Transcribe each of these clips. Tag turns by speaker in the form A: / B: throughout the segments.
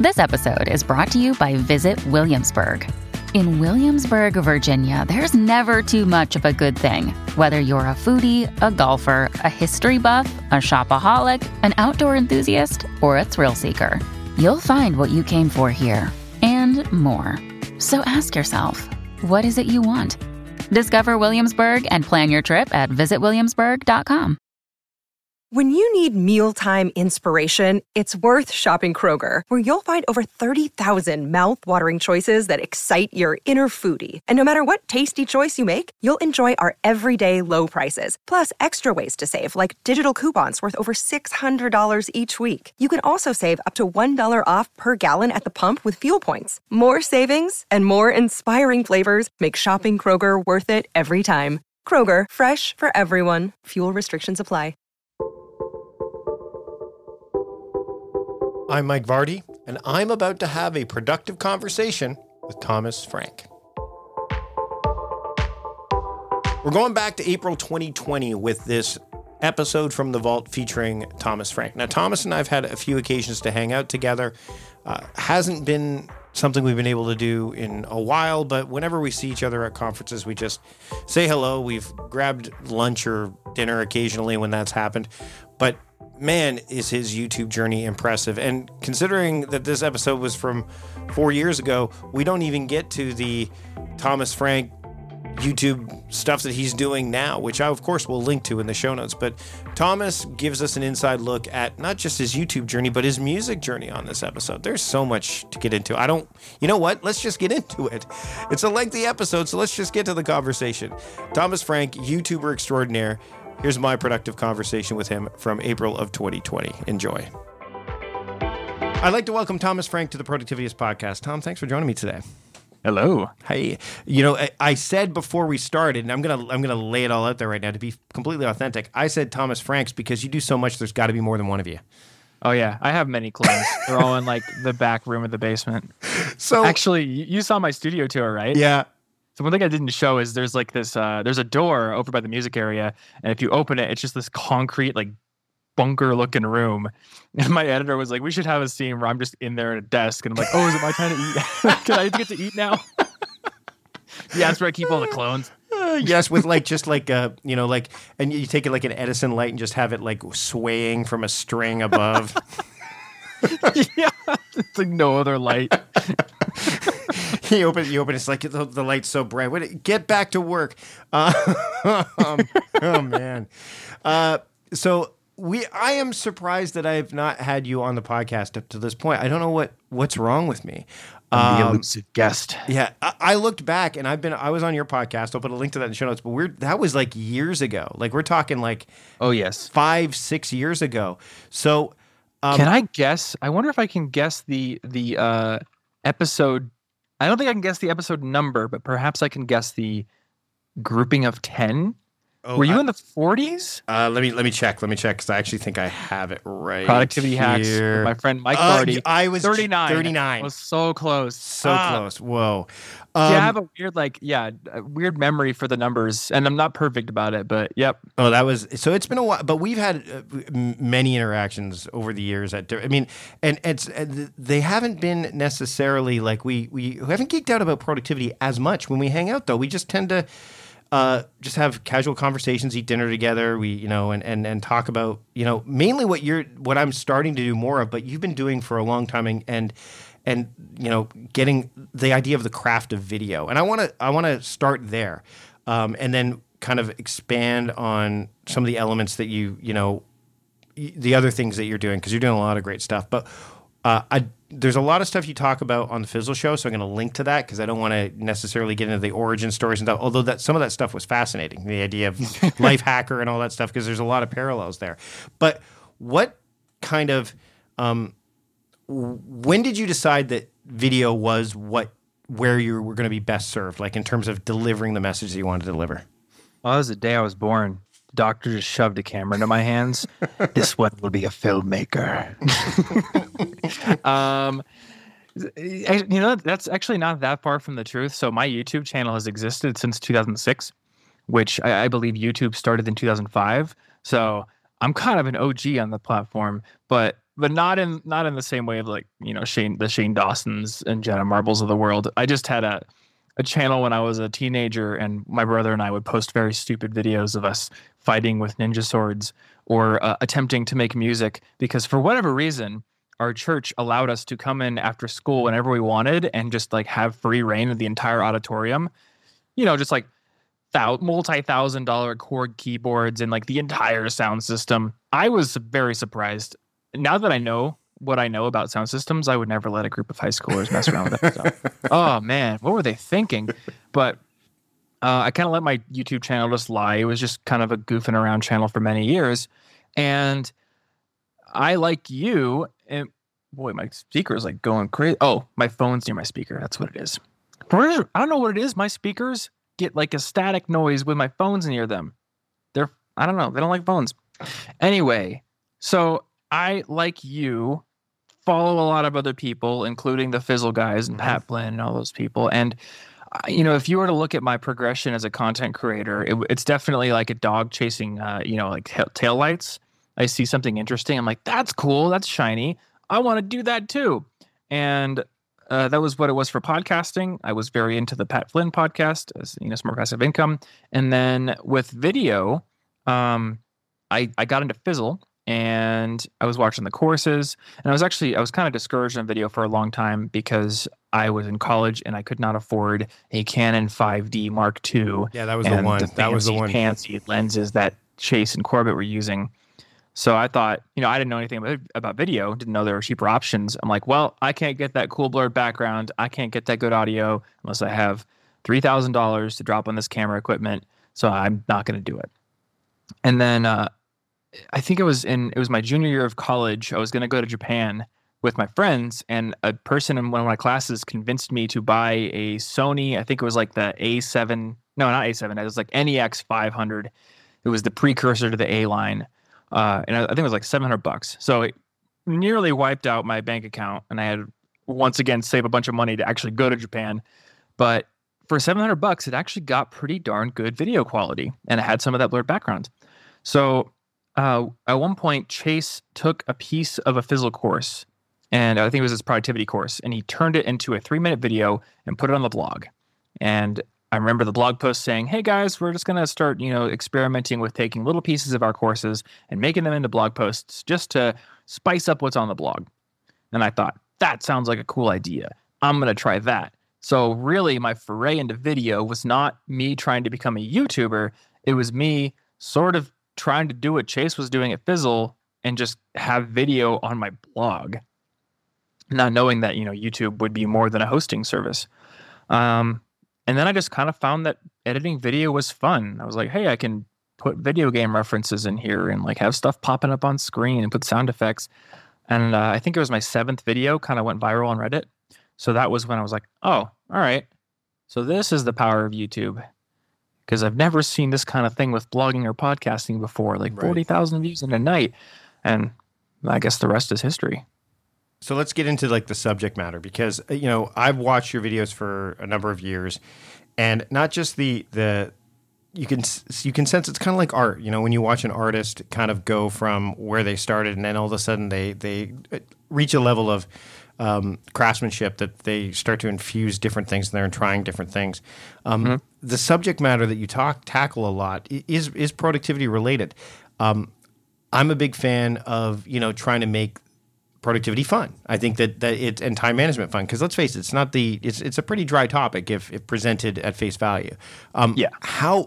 A: This episode is brought to you by Visit Williamsburg. In Williamsburg, Virginia, there's never too much of a good thing. Whether you're a foodie, a golfer, a history buff, a shopaholic, an outdoor enthusiast, or a thrill seeker, you'll find what you came for here and more. So ask yourself, what is it you want? Discover Williamsburg and plan your trip at visitwilliamsburg.com.
B: When you need mealtime inspiration, it's worth shopping Kroger, where you'll find over 30,000 mouth-watering choices that excite your inner foodie. And no matter what tasty choice you make, you'll enjoy our everyday low prices, plus extra ways to save, like digital coupons worth over $600 each week. You can also save up to $1 off per gallon at the pump with fuel points. More savings and more inspiring flavors make shopping Kroger worth it every time. Kroger, fresh for everyone. Fuel restrictions apply.
C: I'm Mike Vardy, and I'm about to have a productive conversation with Thomas Frank. We're going back to April 2020 with this episode from The Vault featuring Thomas Frank. Now, Thomas and I have had a few occasions to hang out together. Hasn't been something we've been able to do in a while, but whenever we see each other at conferences, we just say hello. We've grabbed lunch or dinner occasionally when that's happened, but man, is his YouTube journey impressive. And considering that this episode was from 4 years ago, we don't even get to the Thomas Frank YouTube stuff that he's doing now, which I, of course, will link to in the show notes. But Thomas gives us an inside look at not just his YouTube journey, but his music journey on this episode. There's so much to get into. You know what? Let's just get into it. It's a lengthy episode, so let's just get to the conversation. Thomas Frank, YouTuber extraordinaire. Here's my productive conversation with him from April of 2020. Enjoy. I'd like to welcome Thomas Frank to the Productivityist podcast. Tom, thanks for joining me today.
D: Hello.
C: Hey, I said before we started, and I'm gonna lay it all out there right now to be completely authentic. I said Thomas Franks because you do so much. There's got to be more than one of you.
D: Oh yeah, I have many clones. They're all in like the back room of the basement. So actually, you saw my studio tour, right?
C: Yeah.
D: So one thing I didn't show is there's like this, there's a door over by the music area, and if you open it, it's just this concrete, like, bunker-looking room. And my editor was like, we should have a scene where I'm just in there at a desk, and I'm like, oh, is it my time to eat? Can I get to eat now? Yeah, that's where I keep all the clones.
C: Yes, with and you take it like an Edison light and just have it, like, swaying from a string above.
D: Yeah, it's like no other light.
C: You open it, it's like the light's so bright. Get back to work. Oh, man. So I am surprised that I have not had you on the podcast up to this point. I don't know what's wrong with me.
D: I'm the elusive guest.
C: Yeah, I looked back and I was on your podcast. I'll put a link to that in the show notes, but that was like years ago. Like we're talking like,
D: oh yes,
C: 5-6 years ago. So
D: can I guess? I wonder if I can guess the episode. I don't think I can guess the episode number, but perhaps I can guess the grouping of 10. Oh, were you in the 40s?
C: Let me check because I actually think I have it right.
D: Productivity
C: here.
D: Hacks with my friend Mike Vardy.
C: I was
D: 39.
C: 39.
D: I was so close.
C: Close. Whoa.
D: I have a weird memory for the numbers, and I'm not perfect about it, but yep.
C: Oh, so it's been a while, but we've had many interactions over the years. And they haven't been necessarily like we haven't geeked out about productivity as much when we hang out, though. We just tend to just have casual conversations, eat dinner together. We, and talk about, mainly what I'm starting to do more of, but you've been doing for a long time, and getting the idea of the craft of video. And I want to start there, and then kind of expand on some of the elements that the other things that you're doing, because you're doing a lot of great stuff. But there's a lot of stuff you talk about on the Fizzle Show, so I'm going to link to that because I don't want to necessarily get into the origin stories and stuff, although some of that stuff was fascinating, the idea of Life Hacker and all that stuff, because there's a lot of parallels there. But what kind of when did you decide that video was where you were going to be best served, like in terms of delivering the message that you wanted to deliver?
D: Well, that was the day I was born. The doctor just shoved a camera into my hands. This one will be a filmmaker. That's actually not that far from the truth. So my YouTube channel has existed since 2006, which I believe YouTube started in 2005. So I'm kind of an OG on the platform, but but not in the same way of like, the Shane Dawsons and Jenna Marbles of the world. I just had a channel when I was a teenager, and my brother and I would post very stupid videos of us fighting with ninja swords or attempting to make music, because for whatever reason, our church allowed us to come in after school whenever we wanted and just like have free reign of the entire auditorium. Just like multi-$1,000 chord keyboards and like the entire sound system. I was very surprised. Now that I know what I know about sound systems, I would never let a group of high schoolers mess around with that stuff. Oh man, what were they thinking? But I kind of let my YouTube channel just lie. It was just kind of a goofing around channel for many years. And I, like you, and boy, my speaker is like going crazy. Oh, my phone's near my speaker. That's what it is. I don't know what it is. My speakers get like a static noise when my phone's near them. I don't know. They don't like phones. Anyway, so I, like you, follow a lot of other people, including the Fizzle guys and Pat Flynn and all those people. And, if you were to look at my progression as a content creator, it's definitely like a dog chasing, like taillights. I see something interesting. I'm like, that's cool. That's shiny. I want to do that too. And that was what it was for podcasting. I was very into the Pat Flynn podcast, Smart Passive Income. And then with video, I got into Fizzle, and I was watching the courses, and I was kind of discouraged on video for a long time because I was in college and I could not afford a Canon 5D Mark II.
C: Yeah, that was the one. That was the one.
D: Fancy lenses that Chase and Corbett were using. So I thought, I didn't know anything about video, didn't know there were cheaper options. I'm like, well, I can't get that cool blurred background. I can't get that good audio unless I have $3,000 to drop on this camera equipment. So I'm not going to do it. And then I think it was my junior year of college. I was going to go to Japan with my friends, and a person in one of my classes convinced me to buy a Sony. I think it was like the A7. No, not A7. It was like NEX 500. It was the precursor to the A line. And I think it was like $700. So it nearly wiped out my bank account, and I had once again save a bunch of money to actually go to Japan. But for $700, it actually got pretty darn good video quality, and it had some of that blurred background. So at one point, Chase took a piece of a Fizzle course, and I think it was his productivity course, and he turned it into a 3-minute video and put it on the blog. And I remember the blog post saying, hey guys, we're just going to start, experimenting with taking little pieces of our courses and making them into blog posts just to spice up what's on the blog. And I thought, that sounds like a cool idea. I'm going to try that. So really my foray into video was not me trying to become a YouTuber. It was me sort of trying to do what Chase was doing at Fizzle and just have video on my blog. Not knowing that, YouTube would be more than a hosting service. And then I just kind of found that editing video was fun. I was like, hey, I can put video game references in here and like have stuff popping up on screen and put sound effects. And I think it was my 7th video kind of went viral on Reddit. So that was when I was like, oh, all right. So this is the power of YouTube. Because I've never seen this kind of thing with blogging or podcasting before, like 40,000 views in a night. And I guess the rest is history.
C: So let's get into like the subject matter, because I've watched your videos for a number of years, and not just the you can sense it's kind of like art. When you watch an artist kind of go from where they started, and then all of a sudden they reach a level of craftsmanship that they start to infuse different things in there and trying different things. The subject matter that you tackle a lot is productivity related. I'm a big fan of trying to make productivity fun. I think that it's and time management fun, because let's face it, it's a pretty dry topic if presented at face value. How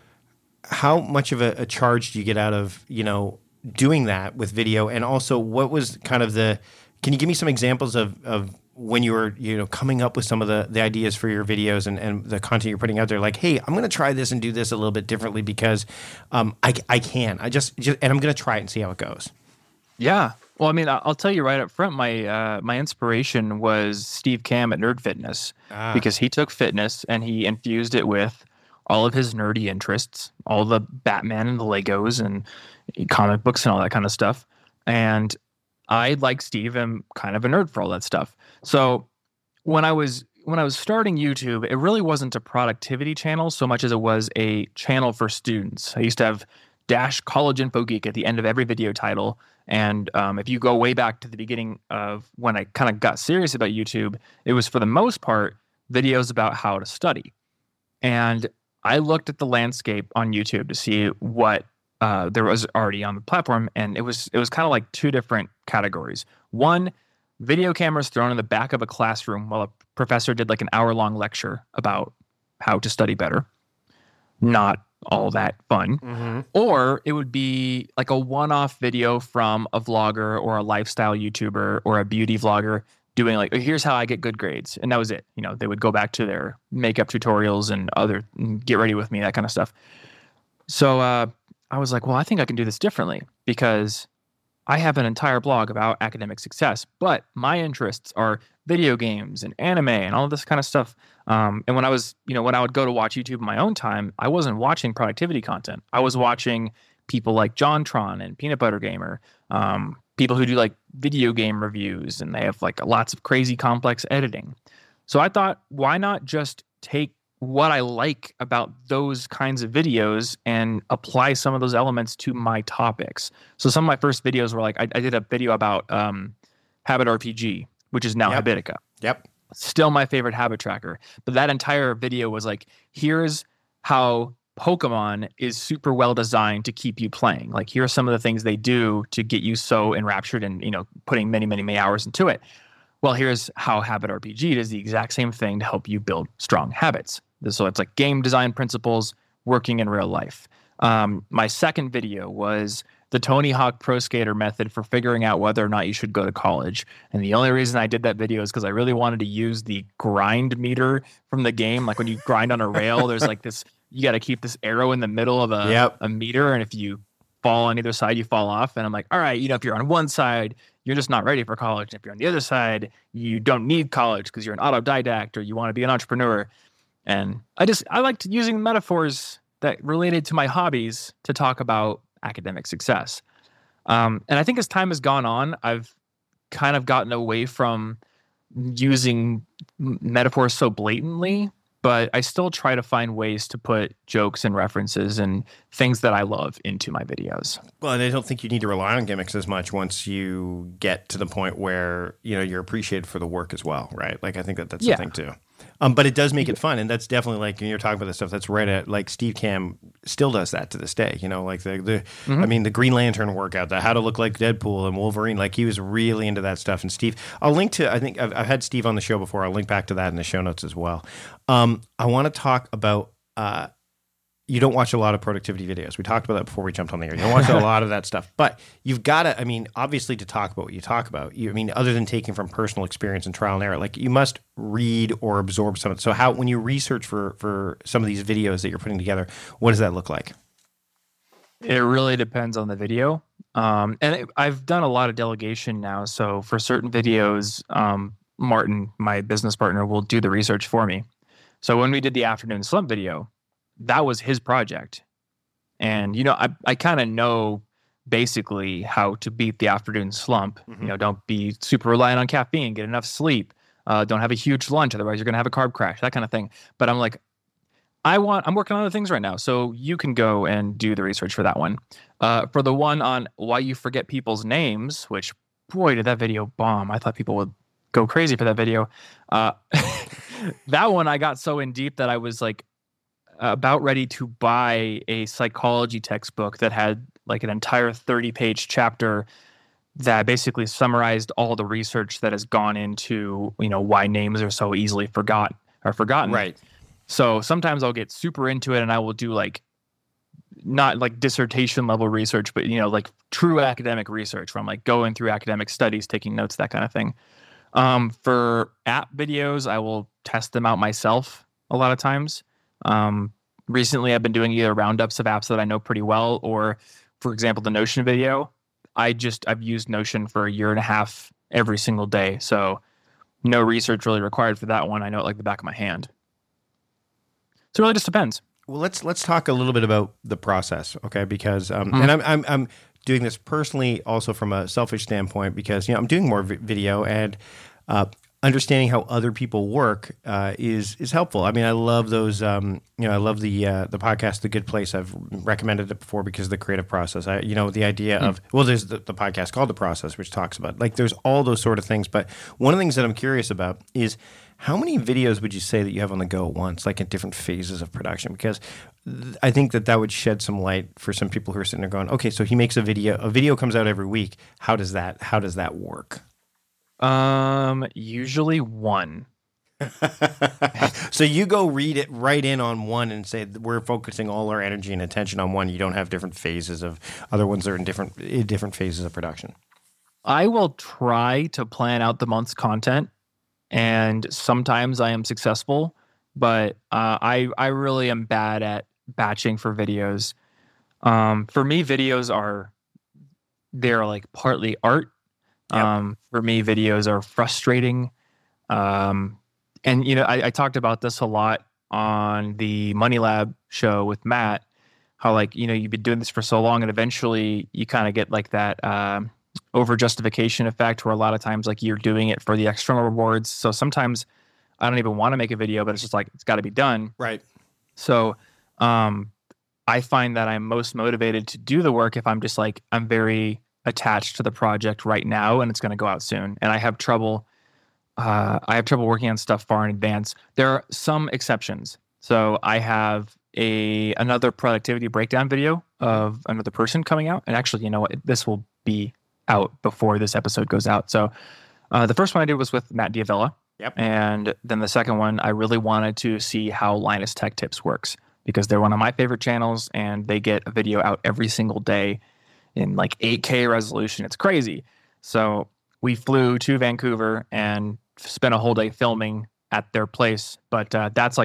C: much of a charge do you get out of doing that with video? And also, what was kind of can you give me some examples of when you were coming up with some of the ideas for your videos and the content you're putting out there? Like, hey, I'm going to try this and do this a little bit differently because I can. And I'm going to try it and see how it goes.
D: Yeah. Well, I mean, I'll tell you right up front, my inspiration was Steve Cam at Nerd Fitness, because he took fitness and he infused it with all of his nerdy interests, all the Batman and the Legos and comic books and all that kind of stuff. And I, like Steve, am kind of a nerd for all that stuff. So when I was starting YouTube, it really wasn't a productivity channel so much as it was a channel for students. I used to have _college info geek at the end of every video title. And if you go way back to the beginning of when I kind of got serious about YouTube, it was for the most part videos about how to study. And I looked at the landscape on YouTube to see what there was already on the platform, and it was kind of like two different categories. One, video cameras thrown in the back of a classroom while a professor did like an hour-long lecture about how to study better. Not all that fun.
C: Mm-hmm.
D: Or it would be like a one-off video from a vlogger or a lifestyle YouTuber or a beauty vlogger doing like, here's how I get good grades. And that was it. You know, they would go back to their makeup tutorials and other get ready with me, that kind of stuff. So I was like, well, I think I can do this differently because I have an entire blog about academic success, but my interests are video games and anime and all of this kind of stuff. And when I was, when I would go to watch YouTube in my own time, I wasn't watching productivity content. I was watching people like JonTron and Peanut Butter Gamer, people who do like video game reviews, and they have like lots of crazy complex editing. So I thought, why not just take what I like about those kinds of videos and apply some of those elements to my topics. So some of my first videos were like, I did a video about Habit RPG, which is now Habitica.
C: Yep.
D: Still my favorite habit tracker. But that entire video was like, here's how Pokemon is super well designed to keep you playing. Like, here are some of the things they do to get you so enraptured and, putting many, many, many hours into it. Well, here's how Habit RPG does the exact same thing to help you build strong habits. So it's like game design principles working in real life. My second video was the Tony Hawk Pro Skater method for figuring out whether or not you should go to college. And the only reason I did that video is because I really wanted to use the grind meter from the game. Like when you grind on a rail, there's like this, you got to keep this arrow in the middle of a meter. And if you fall on either side, you fall off. And I'm like, all right, if you're on one side, you're just not ready for college. And if you're on the other side, you don't need college because you're an autodidact or you want to be an entrepreneur. And I liked using metaphors that related to my hobbies to talk about academic success. And I think as time has gone on, I've kind of gotten away from using metaphors so blatantly, but I still try to find ways to put jokes and references and things that I love into my videos.
C: Well, and I don't think you need to rely on gimmicks as much once you get to the point where, you're appreciated for the work as well, right? Like, I think that's the thing too. But it does make it fun, and that's definitely like when you're talking about this stuff. That's right at like Steve Cam still does that to this day. Like the Green Lantern workout, the how to look like Deadpool and Wolverine. Like he was really into that stuff. And Steve, I'll link to. I think I've had Steve on the show before. I'll link back to that in the show notes as well. I want to talk about. You don't watch a lot of productivity videos. We talked about that before we jumped on the air. You don't watch a lot of that stuff. But you've got to, obviously to talk about what you talk about, other than taking from personal experience and trial and error, like you must read or absorb some of it. So when you research for some of these videos that you're putting together, what does that look like?
D: It really depends on the video. I've done a lot of delegation now. So for certain videos, Martin, my business partner, will do the research for me. So when we did the afternoon slump video, that was his project. And, I kind of know basically how to beat the afternoon slump.
C: Mm-hmm.
D: Don't be super reliant on caffeine, get enough sleep, don't have a huge lunch. Otherwise you're going to have a carb crash, that kind of thing. But I'm like, I'm working on other things right now. So you can go and do the research for that one. For the one on why you forget people's names, which boy, did that video bomb. I thought people would go crazy for that video. That one, I got so in deep that I was like, about ready to buy a psychology textbook that had like an entire 30-page chapter that basically summarized all the research that has gone into, why names are so easily forgotten.
C: Right.
D: So sometimes I'll get super into it and I will do like, not like dissertation level research, but, like true academic research where I'm like going through academic studies, taking notes, that kind of thing. For app videos, I will test them out myself a lot of times. Recently I've been doing either roundups of apps that I know pretty well, or for example, the Notion video. I've used Notion for 1.5 years every single day. So no research really required for that one. I know it like the back of my hand. So it really just depends.
C: Well, let's talk a little bit about the process. Okay. Because, and I'm doing this personally also from a selfish standpoint because, I'm doing more video and, understanding how other people work is helpful. I mean, I love those. I love the podcast, The Good Place. I've recommended it before because of the creative process. The idea of there's the podcast called The Process, which talks about there's all those sort of things. But one of the things that I'm curious about is how many videos would you say that you have on the go at once, like in different phases of production? Because I think that would shed some light for some people who are sitting there going, okay, so he makes a video comes out every week. How does that work?
D: Usually one.
C: So you go read it right in on one and say we're focusing all our energy and attention on one. You don't have different phases of other ones that are in different phases of production.
D: I will try to plan out the month's content, and sometimes I am successful, but I really am bad at batching for videos. For me, videos they're like partly art. Yep. For me, videos are frustrating. And, I talked about this a lot on the Money Lab show with Matt, how you've been doing this for so long and eventually you kind of get like that over justification effect where a lot of times you're doing it for the external rewards. So sometimes I don't even want to make a video, but it's just it's got to be done.
C: Right.
D: So I find that I'm most motivated to do the work if I'm just I'm very attached to the project right now and it's going to go out soon. And I have trouble working on stuff far in advance. There are some exceptions. So I have another productivity breakdown video of another person coming out. And actually, you know what? This will be out before this episode goes out. So the first one I did was with Matt Diavella.
C: Yep. And
D: then the second one, I really wanted to see how Linus Tech Tips works because they're one of my favorite channels and they get a video out every single day in 8K resolution. It's crazy. So we flew to Vancouver and spent a whole day filming at their place. But that's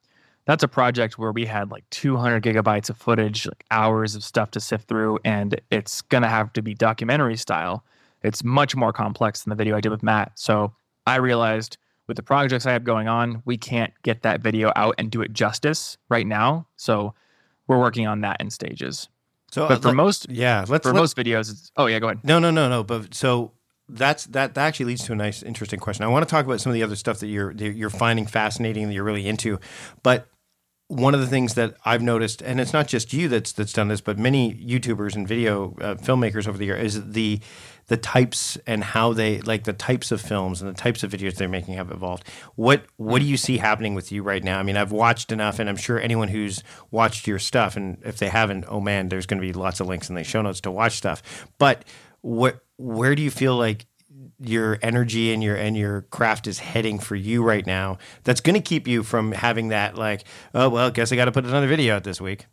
D: a project where we had 200 gigabytes of footage, hours of stuff to sift through, and it's gonna have to be documentary style. It's much more complex than the video I did with Matt. So I realized with the projects I have going on, we can't get that video out and do it justice right now. So we're working on that in stages.
C: So,
D: but for most
C: most
D: videos, go ahead.
C: No. But so that actually leads to a nice, interesting question. I want to talk about some of the other stuff that you're finding fascinating, that you're really into. But one of the things that I've noticed, and it's not just you that's done this, but many YouTubers and video filmmakers over the year, is the types and how they the types of films and the types of videos they're making have evolved. What do you see happening with you right now? I mean, I've watched enough, and I'm sure anyone who's watched your stuff, and if they haven't, oh man, there's going to be lots of links in the show notes to watch stuff. But where do you feel like your energy and your craft is heading for you right now that's going to keep you from having that oh well, guess I got to put another video out this week?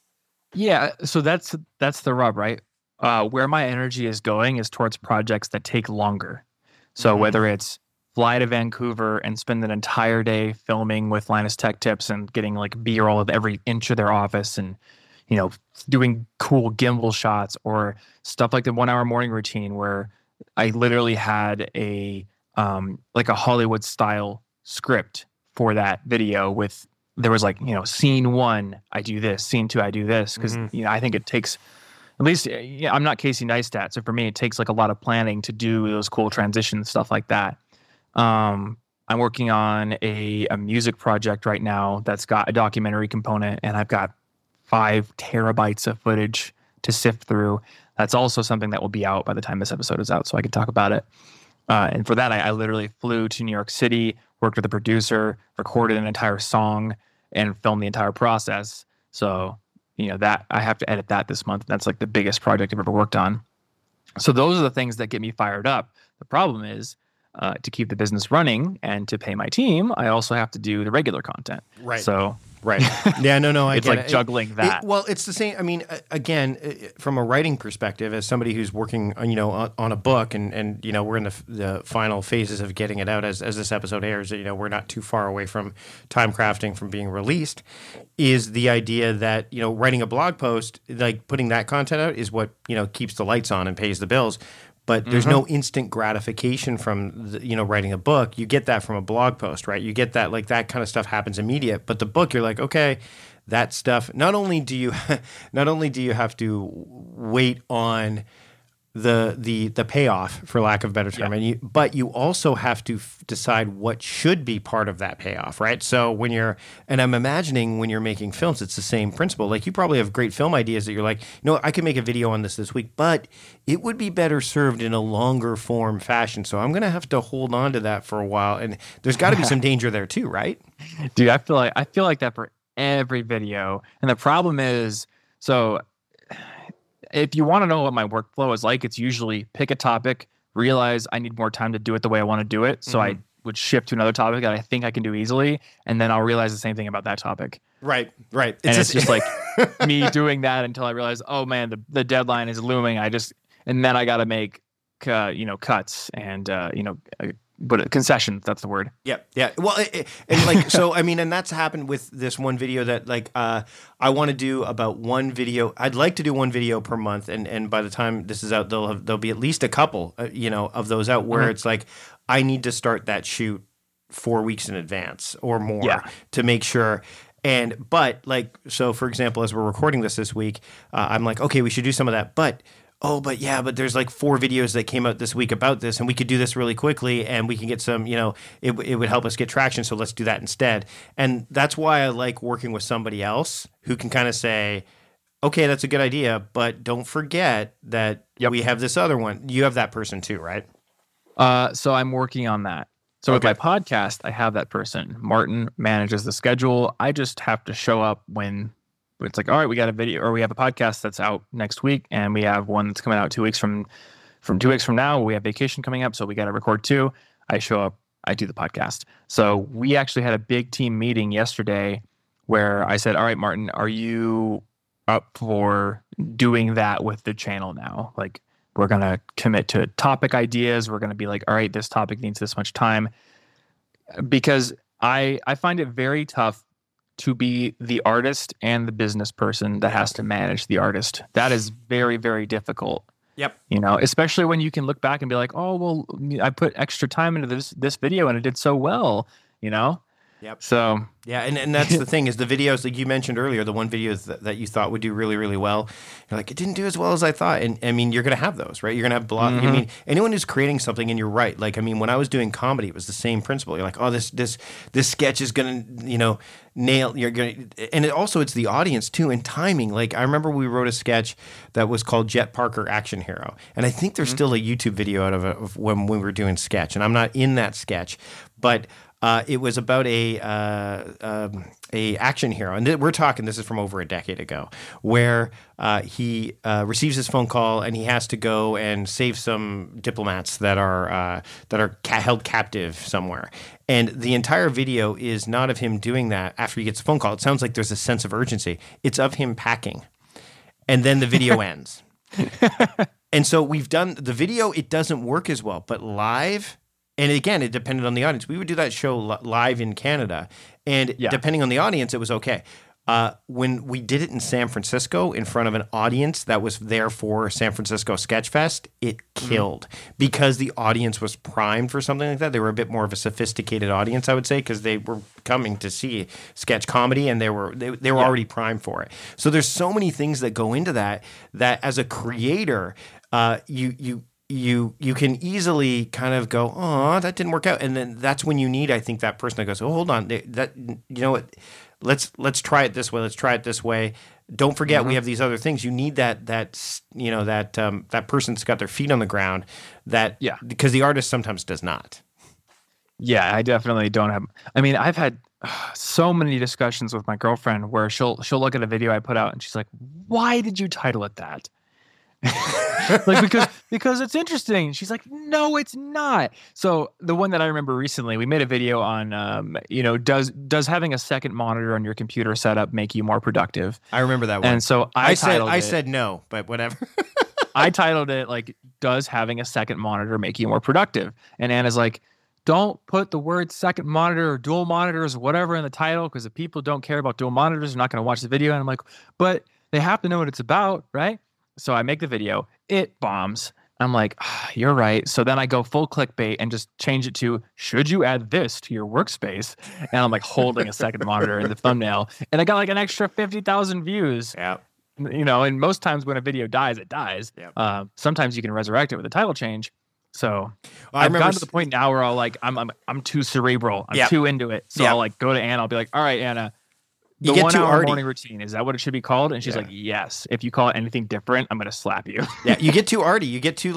D: Yeah, so that's the rub, right? Where my energy is going is towards projects that take longer. So whether it's fly to Vancouver and spend an entire day filming with Linus Tech Tips and getting B-roll of every inch of their office and doing cool gimbal shots, or stuff like the 1 hour morning routine where I literally had a Hollywood style script for that video there was scene 1, I do this, scene 2, I do this. Because, I think it takes, at least, I'm not Casey Neistat. So for me, it takes a lot of planning to do those cool transitions, stuff like that. I'm working on a music project right now that's got a documentary component, and I've got 5 terabytes of footage to sift through. That's also something that will be out by the time this episode is out, so I can talk about it. And for that, I literally flew to New York City, worked with a producer, recorded an entire song, and filmed the entire process. So, that I have to edit that this month. That's the biggest project I've ever worked on. So those are the things that get me fired up. The problem is, to keep the business running and to pay my team, I also have to do the regular content.
C: Right.
D: So.
C: Right. Yeah, no, I
D: it's
C: get it.
D: Juggling that.
C: Well, it's the same. I mean, again, from a writing perspective, as somebody who's working, on a book, and we're in the final phases of getting it out as this episode airs. We're not too far away from Time Crafting from being released. Is the idea that writing a blog post, putting that content out, is what keeps the lights on and pays the bills. But there's no instant gratification from writing a book. You get that from a blog post, right? You get that that kind of stuff happens immediate. But the book, you're okay, that stuff. Not only do you have to wait on the payoff, for lack of a better term.
D: Yeah.
C: But you also have to decide what should be part of that payoff, right? So and I'm imagining when you're making films, it's the same principle. Like, you probably have great film ideas that you're like, I could make a video on this week, but it would be better served in a longer form fashion. So I'm going to have to hold on to that for a while. And there's got to be some danger there too, right?
D: Dude, I feel like that for every video. And the problem is, so if you want to know what my workflow is like, it's usually pick a topic, realize I need more time to do it the way I want to do it. So I would shift to another topic that I think I can do easily. And then I'll realize the same thing about that topic.
C: Right.
D: It's just like me doing that until I realize, oh man, the deadline is looming. And then I got to make, cuts and, but concessions, that's the word.
C: Yeah. Well, and that's happened with this one video that I want to do about one video. I'd like to do one video per month, and by the time this is out, there'll be at least a couple, of those out where it's like I need to start that shoot 4 weeks in advance or more to make sure. So for example, as we're recording this week, I'm like, okay, we should do some of that, but there's like 4 videos that came out this week about this, and we could do this really quickly, and we can get some, it would help us get traction, so let's do that instead. And that's why I like working with somebody else who can kind of say, okay, that's a good idea, but don't forget that we have this other one. You have that person too, right?
D: So I'm working on that. So with my podcast, I have that person. Martin manages the schedule. I just have to show up when it's like, all right, we got a video, or we have a podcast that's out next week, and we have one that's coming out 2 weeks from 2 weeks from now. We have vacation coming up, so we got to record 2. I show up, I do the podcast. So we actually had a big team meeting yesterday where I said, all right, Martin, are you up for doing that with the channel now? Like, we're going to commit to topic ideas. We're going to be like, all right, this topic needs this much time. Because I find it very tough to be the artist and the business person that has to manage the artist. That is very, very difficult.
C: Yep.
D: Especially when you can look back and be like, oh, well, I put extra time into this video and it did so well,
C: Yep.
D: So
C: yeah, and that's the thing is the videos like you mentioned earlier, the one video that you thought would do really, really well, you're like, it didn't do as well as I thought. And I mean, you're going to have those, right? You're going to have block. I mean, anyone who's creating something, and you're right. Like, I mean, when I was doing comedy, it was the same principle. You're like, oh, this sketch is going to, nail. You're going to, and it's the audience too, and timing. Like, I remember we wrote a sketch that was called Jet Parker Action Hero, and I think there's still a YouTube video out of when we were doing sketch, and I'm not in that sketch, but. It was about a action hero, and we're talking. This is from over a decade ago, where he receives his phone call and he has to go and save some diplomats that are held captive somewhere. And the entire video is not of him doing that after he gets a phone call. It sounds like there's a sense of urgency. It's of him packing, and then the video ends. And so we've done the video. It doesn't work as well, but live. And again, it depended on the audience. We would do that show live in Canada, and depending on the audience, it was okay. When we did it in San Francisco in front of an audience that was there for San Francisco Sketch Fest, it killed because the audience was primed for something like that. They were a bit more of a sophisticated audience, I would say, because they were coming to see sketch comedy, and they were already primed for it. So there's so many things that go into that as a creator, you can easily kind of go, oh, that didn't work out. And then that's when you need, I think, that person that goes, oh, hold on, that, what, let's try it this way. Let's try it this way. Don't forget, we have these other things. You need that person that's got their feet on the ground because the artist sometimes does not.
D: Yeah, I definitely don't have, I mean, I've had so many discussions with my girlfriend where she'll look at a video I put out and she's like, why did you title it that? Like, because it's interesting. She's like, no, it's not. So the one that I remember recently, we made a video on, does having a second monitor on your computer setup make you more productive?
C: I remember that one.
D: And so I
C: said no, but whatever.
D: I titled it like, does having a second monitor make you more productive? And Anna's like, don't put the word second monitor or dual monitors or whatever in the title, because if people don't care about dual monitors, they're not going to watch the video. And I'm like, but they have to know what it's about, right? So I make the video, it bombs. I'm like, you're right. So then I go full clickbait and just change it to, should you add this to your workspace? And I'm like holding a second monitor in the thumbnail. And I got like an extra 50,000 views.
C: Yeah.
D: And most times when a video dies, it dies.
C: Yep.
D: Sometimes you can resurrect it with a title change. So
C: I
D: I've
C: remember
D: gotten to the point now where I'll I'm too cerebral. I'm too into it. So I'll go to Anna. I'll be like, all right, Anna, the
C: You get
D: 1
C: too
D: hour
C: arty.
D: morning routine, is that what it should be called? And she's like, yes. If you call it anything different, I'm going to slap you.
C: Yeah, you get too arty. You get too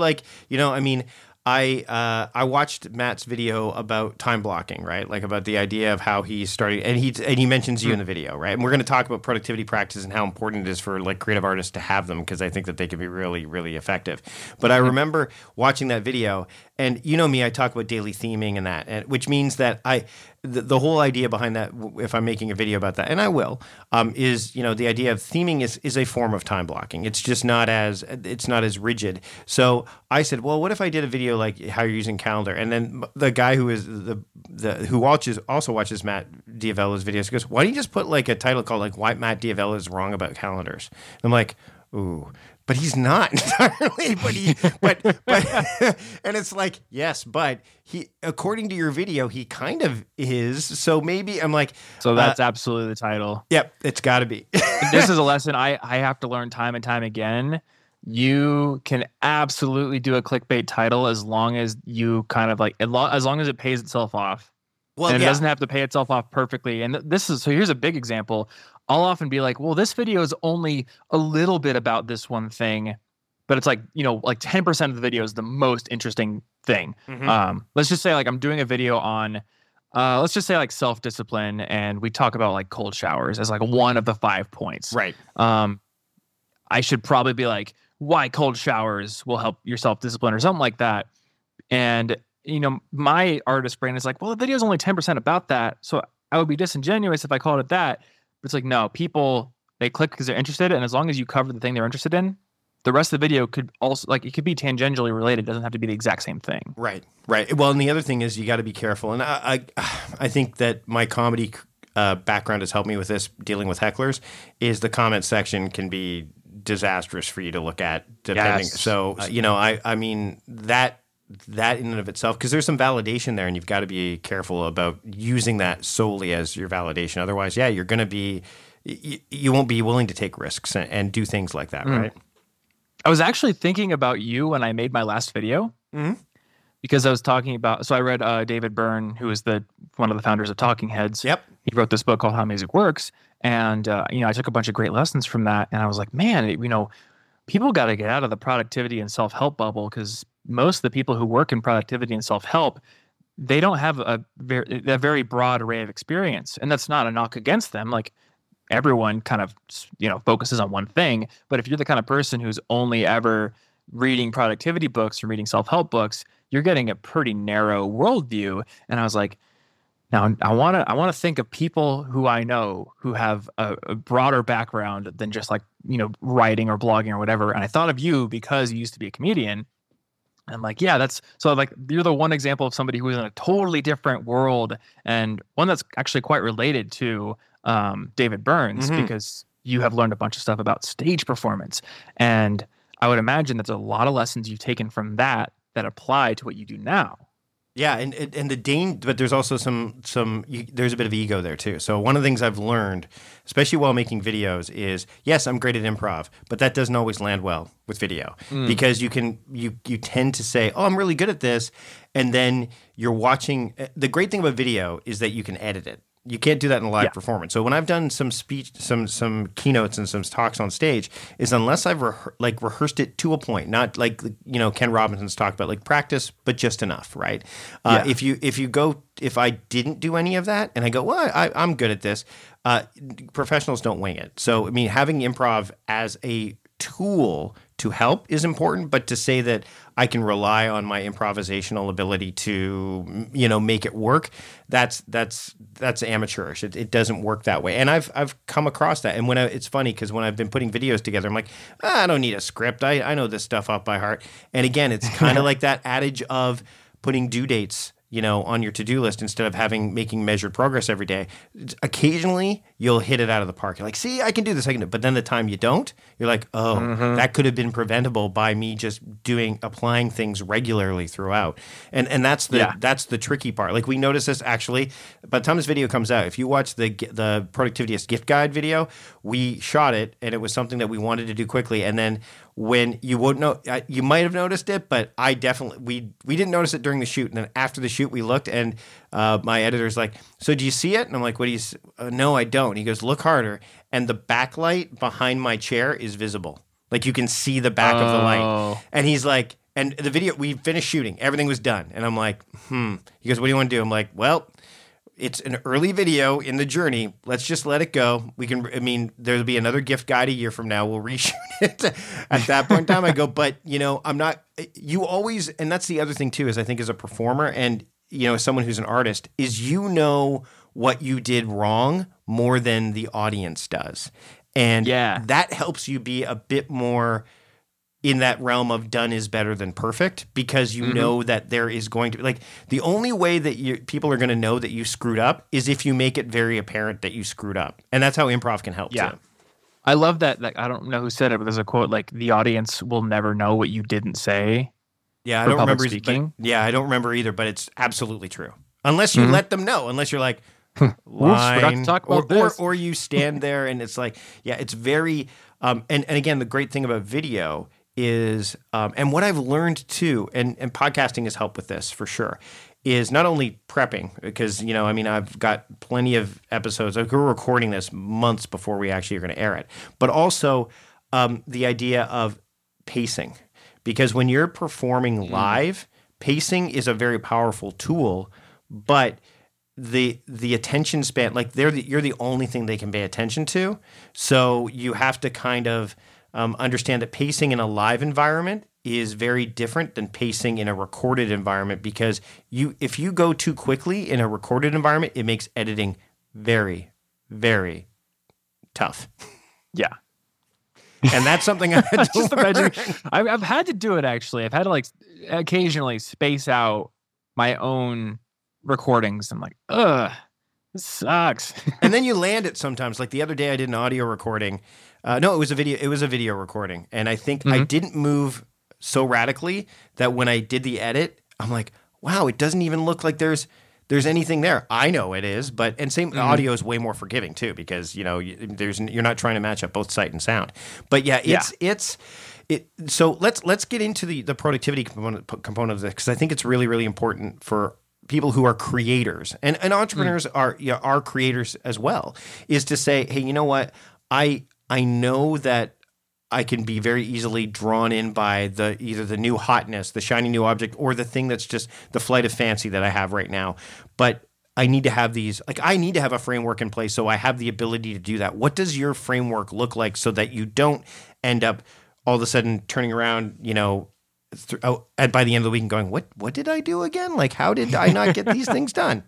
C: I watched Matt's video about time blocking, right? Like about the idea of how he started, and he mentions you in the video, right? And we're going to talk about productivity practices and how important it is for like creative artists to have them, because I think that they can be really, really effective. But I remember watching that video, and you know me, I talk about daily theming and that, which means that the whole idea behind that, if I'm making a video about that, and I will, is the idea of theming is a form of time blocking. It's just not as rigid. So I said, well, what if I did a video like how you're using calendar? And then the guy who is who also watches Matt D'Avella's videos goes, why don't you just put like a title called like Why Matt D'Avella is Wrong About Calendars? And I'm like, ooh. But he's not entirely. But and it's like, yes, but he, according to your video, he kind of is. So maybe I'm like,
D: so that's absolutely the title.
C: Yep, it's got to be.
D: This is a lesson I have to learn time and time again. You can absolutely do a clickbait title as long as you kind of like, as long as it pays itself off. Well, and it doesn't have to pay itself off perfectly. And so here's a big example. I'll often be like, well, this video is only a little bit about this one thing, but it's like, like 10% of the video is the most interesting thing. Mm-hmm. Let's just say like I'm doing a video on, let's just say like self-discipline, and we talk about like cold showers as like one of the 5 points.
C: Right.
D: I should probably be like, why cold showers will help your self-discipline or something like that. And, my artist brain is like, well, the video is only 10% about that. So I would be disingenuous if I called it that. But it's like, no, people, they click because they're interested. And as long as you cover the thing they're interested in, the rest of the video could also, like, it could be tangentially related. It doesn't have to be the exact same thing.
C: Right. Well, and the other thing is you got to be careful. And I think that my comedy background has helped me with this, dealing with hecklers, is the comment section can be disastrous for you to look at, depending.
D: Yes.
C: So, I mean, that in and of itself, because there's some validation there, and you've got to be careful about using that solely as your validation. Otherwise, you're going to be, you won't be willing to take risks and do things like that, right?
D: I was actually thinking about you when I made my last video, because I was talking about, so I read David Byrne, who is one of the founders of Talking Heads.
C: Yep.
D: He wrote this book called How Music Works. And, I took a bunch of great lessons from that. And I was like, man, people got to get out of the productivity and self-help bubble, because most of the people who work in productivity and self-help, they don't have a very broad array of experience. And that's not a knock against them. Like, everyone kind of, focuses on one thing. But if you're the kind of person who's only ever reading productivity books or reading self-help books, you're getting a pretty narrow worldview. And I was like, now I want to think of people who I know who have a broader background than just like, writing or blogging or whatever. And I thought of you because you used to be a comedian. And I'm like, yeah, you're the one example of somebody who is in a totally different world, and one that's actually quite related to David Burns, because you have learned a bunch of stuff about stage performance. And I would imagine that's a lot of lessons you've taken from that apply to what you do now.
C: Yeah, but there's also there's a bit of ego there too. So one of the things I've learned, especially while making videos, is yes, I'm great at improv, but that doesn't always land well with video, because you tend to say, oh, I'm really good at this, and then you're watching. The great thing about video is that you can edit it. You can't do that in a live performance. So when I've done some speech, some keynotes and some talks on stage, is unless I've rehearsed it to a point, not like Ken Robinson's talk about like practice, but just enough, right? If I didn't do any of that and I go, well, I'm good at this, professionals don't wing it. So I mean, having improv as a tool to help is important, but to say that I can rely on my improvisational ability to, make it work, that's amateurish. It doesn't work that way. And I've come across that. And it's funny because when I've been putting videos together, I'm like, I don't need a script. I know this stuff off by heart. And again, it's kind of like that adage of putting due dates on your to-do list instead of making measured progress every day. Occasionally, you'll hit it out of the park. You're like, see, I can do this, I can do it. But then the time you don't, you're like, oh, that could have been preventable by me just applying things regularly throughout. And that's the tricky part. Like we noticed this actually, by the time this video comes out, if you watch the Productivityist gift guide video, we shot it and it was something that we wanted to do quickly. And then when you won't know, you might have noticed it, but I definitely, we didn't notice it during the shoot. And then after the shoot, we looked and my editor's like, so do you see it? And I'm like, what do you, no, I don't. And he goes, look harder. And the backlight behind my chair is visible. Like you can see the back of the light. And he's like, and the video, we finished shooting, everything was done. And I'm like, He goes, what do you want to do? I'm like, well, it's an early video in the journey. Let's just let it go. There'll be another gift guide a year from now. We'll reshoot it at that point in time. I go, but I'm not, you always, and that's the other thing too, is I think as a performer and, as someone who's an artist, is what you did wrong more than the audience does. And that helps you be a bit more in that realm of done is better than perfect, because you know that there is going to be, like, the only way that people are going to know that you screwed up is if you make it very apparent that you screwed up. And that's how improv can help too.
D: I love that. Like, I don't know who said it, but there's a quote like, the audience will never know what you didn't say.
C: Yeah, I don't remember speaking. I don't remember either, but it's absolutely true. Unless you let them know, unless you're like,
D: forgot to talk about this.
C: Or you stand there and it's like, it's very, and again, the great thing about video is, and what I've learned too, and podcasting has helped with this for sure, is not only prepping, because, I've got plenty of episodes. Like, we're recording this months before we actually are going to air it, but also the idea of pacing, because when you're performing live, pacing is a very powerful tool, but the attention span, like you're the only thing they can pay attention to. So you have to kind of understand that pacing in a live environment is very different than pacing in a recorded environment, because if you go too quickly in a recorded environment, it makes editing very, very tough.
D: Yeah.
C: And that's something I had to
D: just imagine. I've had to do it, actually. I've had to occasionally space out my own recordings. I'm like, ugh, this sucks.
C: And then you land it sometimes. Like the other day I did an audio recording. No, it was a video recording. And I think I didn't move so radically that when I did the edit, I'm like, wow, it doesn't even look like there's anything there. I know it is, but audio is way more forgiving too, because you're not trying to match up both sight and sound. But so let's get into the productivity component of this, because I think it's really, really important for people who are creators, and entrepreneurs are creators as well, is to say, hey, you know what? I know that I can be very easily drawn in by either the new hotness, the shiny new object, or the thing that's just the flight of fancy that I have right now. But I need to have I need to have a framework in place so I have the ability to do that. What does your framework look like so that you don't end up all of a sudden turning around, and by the end of the week and going, what did I do again? Like, how did I not get these things done?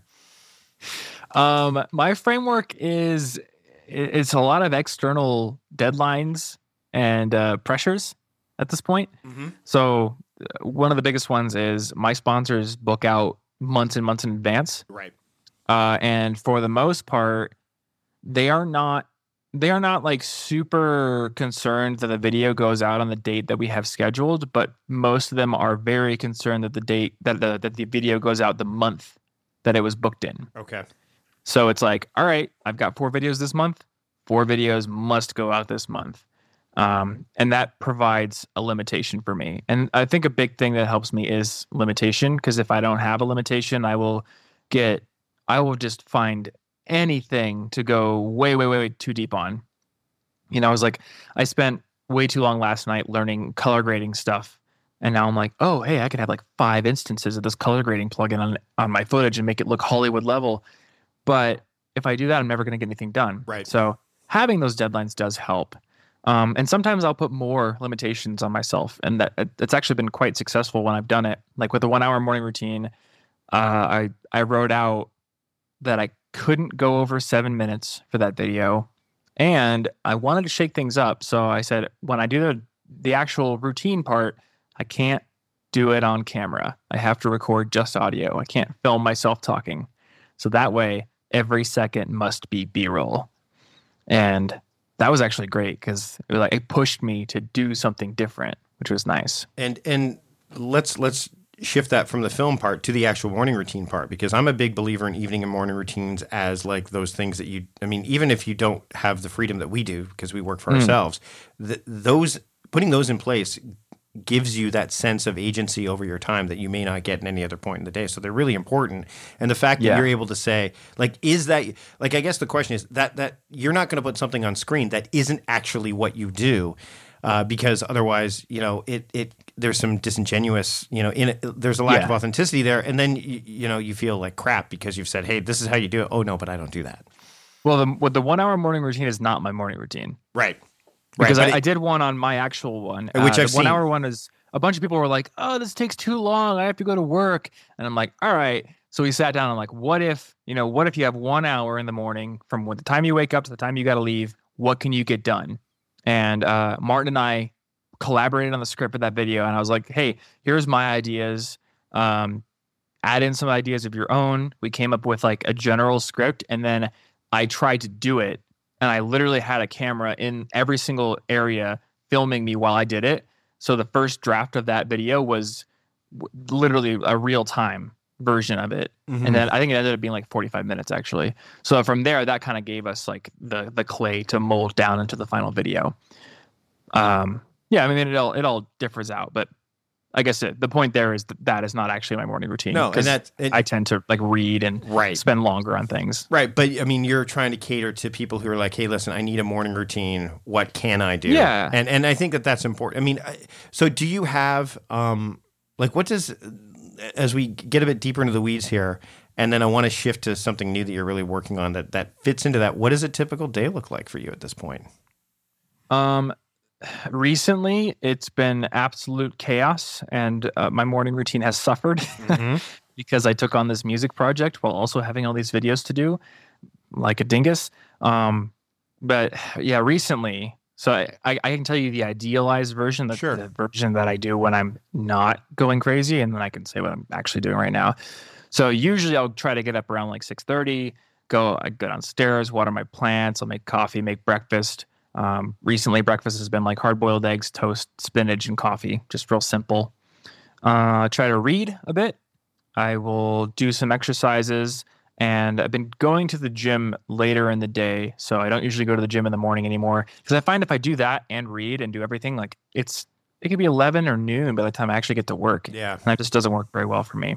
D: My framework it's a lot of external deadlines and pressures at this point. So one of the biggest ones is my sponsors book out months and months in advance.
C: Right.
D: And for the most part, they are not like super concerned that the video goes out on the date that we have scheduled, but most of them are very concerned that the video goes out the month that it was booked in.
C: Okay.
D: So it's like, all right, I've got 4 videos this month. 4 videos must go out this month. And that provides a limitation for me. And I think a big thing that helps me is limitation, because if I don't have a limitation, I will just find anything to go way, way, way, way too deep on. I spent way too long last night learning color grading stuff. And now I'm like, oh, hey, I could have like 5 instances of this color grading plugin on my footage and make it look Hollywood level. But if I do that, I'm never going to get anything done.
C: Right.
D: So having those deadlines does help. And sometimes I'll put more limitations on myself. And it's actually been quite successful when I've done it. Like with the 1 hour morning routine, I wrote out that I couldn't go over 7 minutes for that video. And I wanted to shake things up. So I said, when I do the actual routine part, I can't do it on camera. I have to record just audio. I can't film myself talking. So that way, every second must be B-roll. And that was actually great because it pushed me to do something different, which was nice.
C: And let's shift that from the film part to the actual morning routine part, because I'm a big believer in evening and morning routines as like those things that even if you don't have the freedom that we do because we work for ourselves, putting those in place gives you that sense of agency over your time that you may not get in any other point in the day. So they're really important. And the fact that you're able to say, like, is that, like, I guess the question is that you're not going to put something on screen that isn't actually what you do, because otherwise, there's some disingenuous, in it, there's a lack of authenticity there. And then, you feel like crap because you've said, hey, this is how you do it. Oh, no, but I don't do that.
D: Well, the 1 hour morning routine is not my morning routine.
C: Right.
D: Because I did one on my actual one.
C: Which I've seen.
D: The 1 hour one is, a bunch of people were like, oh, this takes too long. I have to go to work. And I'm like, all right. So we sat down and like, what if you have 1 hour in the morning from the time you wake up to the time you got to leave, what can you get done? And Martin and I collaborated on the script for that video. And I was like, hey, here's my ideas. Add in some ideas of your own. We came up with like a general script. And then I tried to do it. And I literally had a camera in every single area filming me while I did it. So the first draft of that video was literally a real-time version of it. Mm-hmm. And then I think it ended up being like 45 minutes, actually. So from there, that kind of gave us like the clay to mold down into the final video. It all differs out. But I guess the point there is that is not actually my morning routine.
C: No, and
D: I tend to like read and spend longer on things.
C: Right, but I mean, you're trying to cater to people who are like, "Hey, listen, I need a morning routine. What can I do?"
D: Yeah,
C: and I think that's important. I mean, so do you have what does, as we get a bit deeper into the weeds here, and then I want to shift to something new that you're really working on that fits into that. What does a typical day look like for you at this point?
D: Recently, it's been absolute chaos, and my morning routine has suffered because I took on this music project while also having all these videos to do, like a dingus. But yeah, recently, so I can tell you the idealized version, the version that I do when I'm not going crazy, and then I can say what I'm actually doing right now. So usually I'll try to get up around like 6:30, I go downstairs, water my plants, I'll make coffee, make breakfast. Recently, breakfast has been like hard-boiled eggs, toast, spinach, and coffee. Just real simple. Try to read a bit. I will do some exercises, and I've been going to the gym later in the day, so I don't usually go to the gym in the morning anymore. Because I find if I do that and read and do everything, like it could be 11 or noon by the time I actually get to work.
C: Yeah,
D: and that just doesn't work very well for me.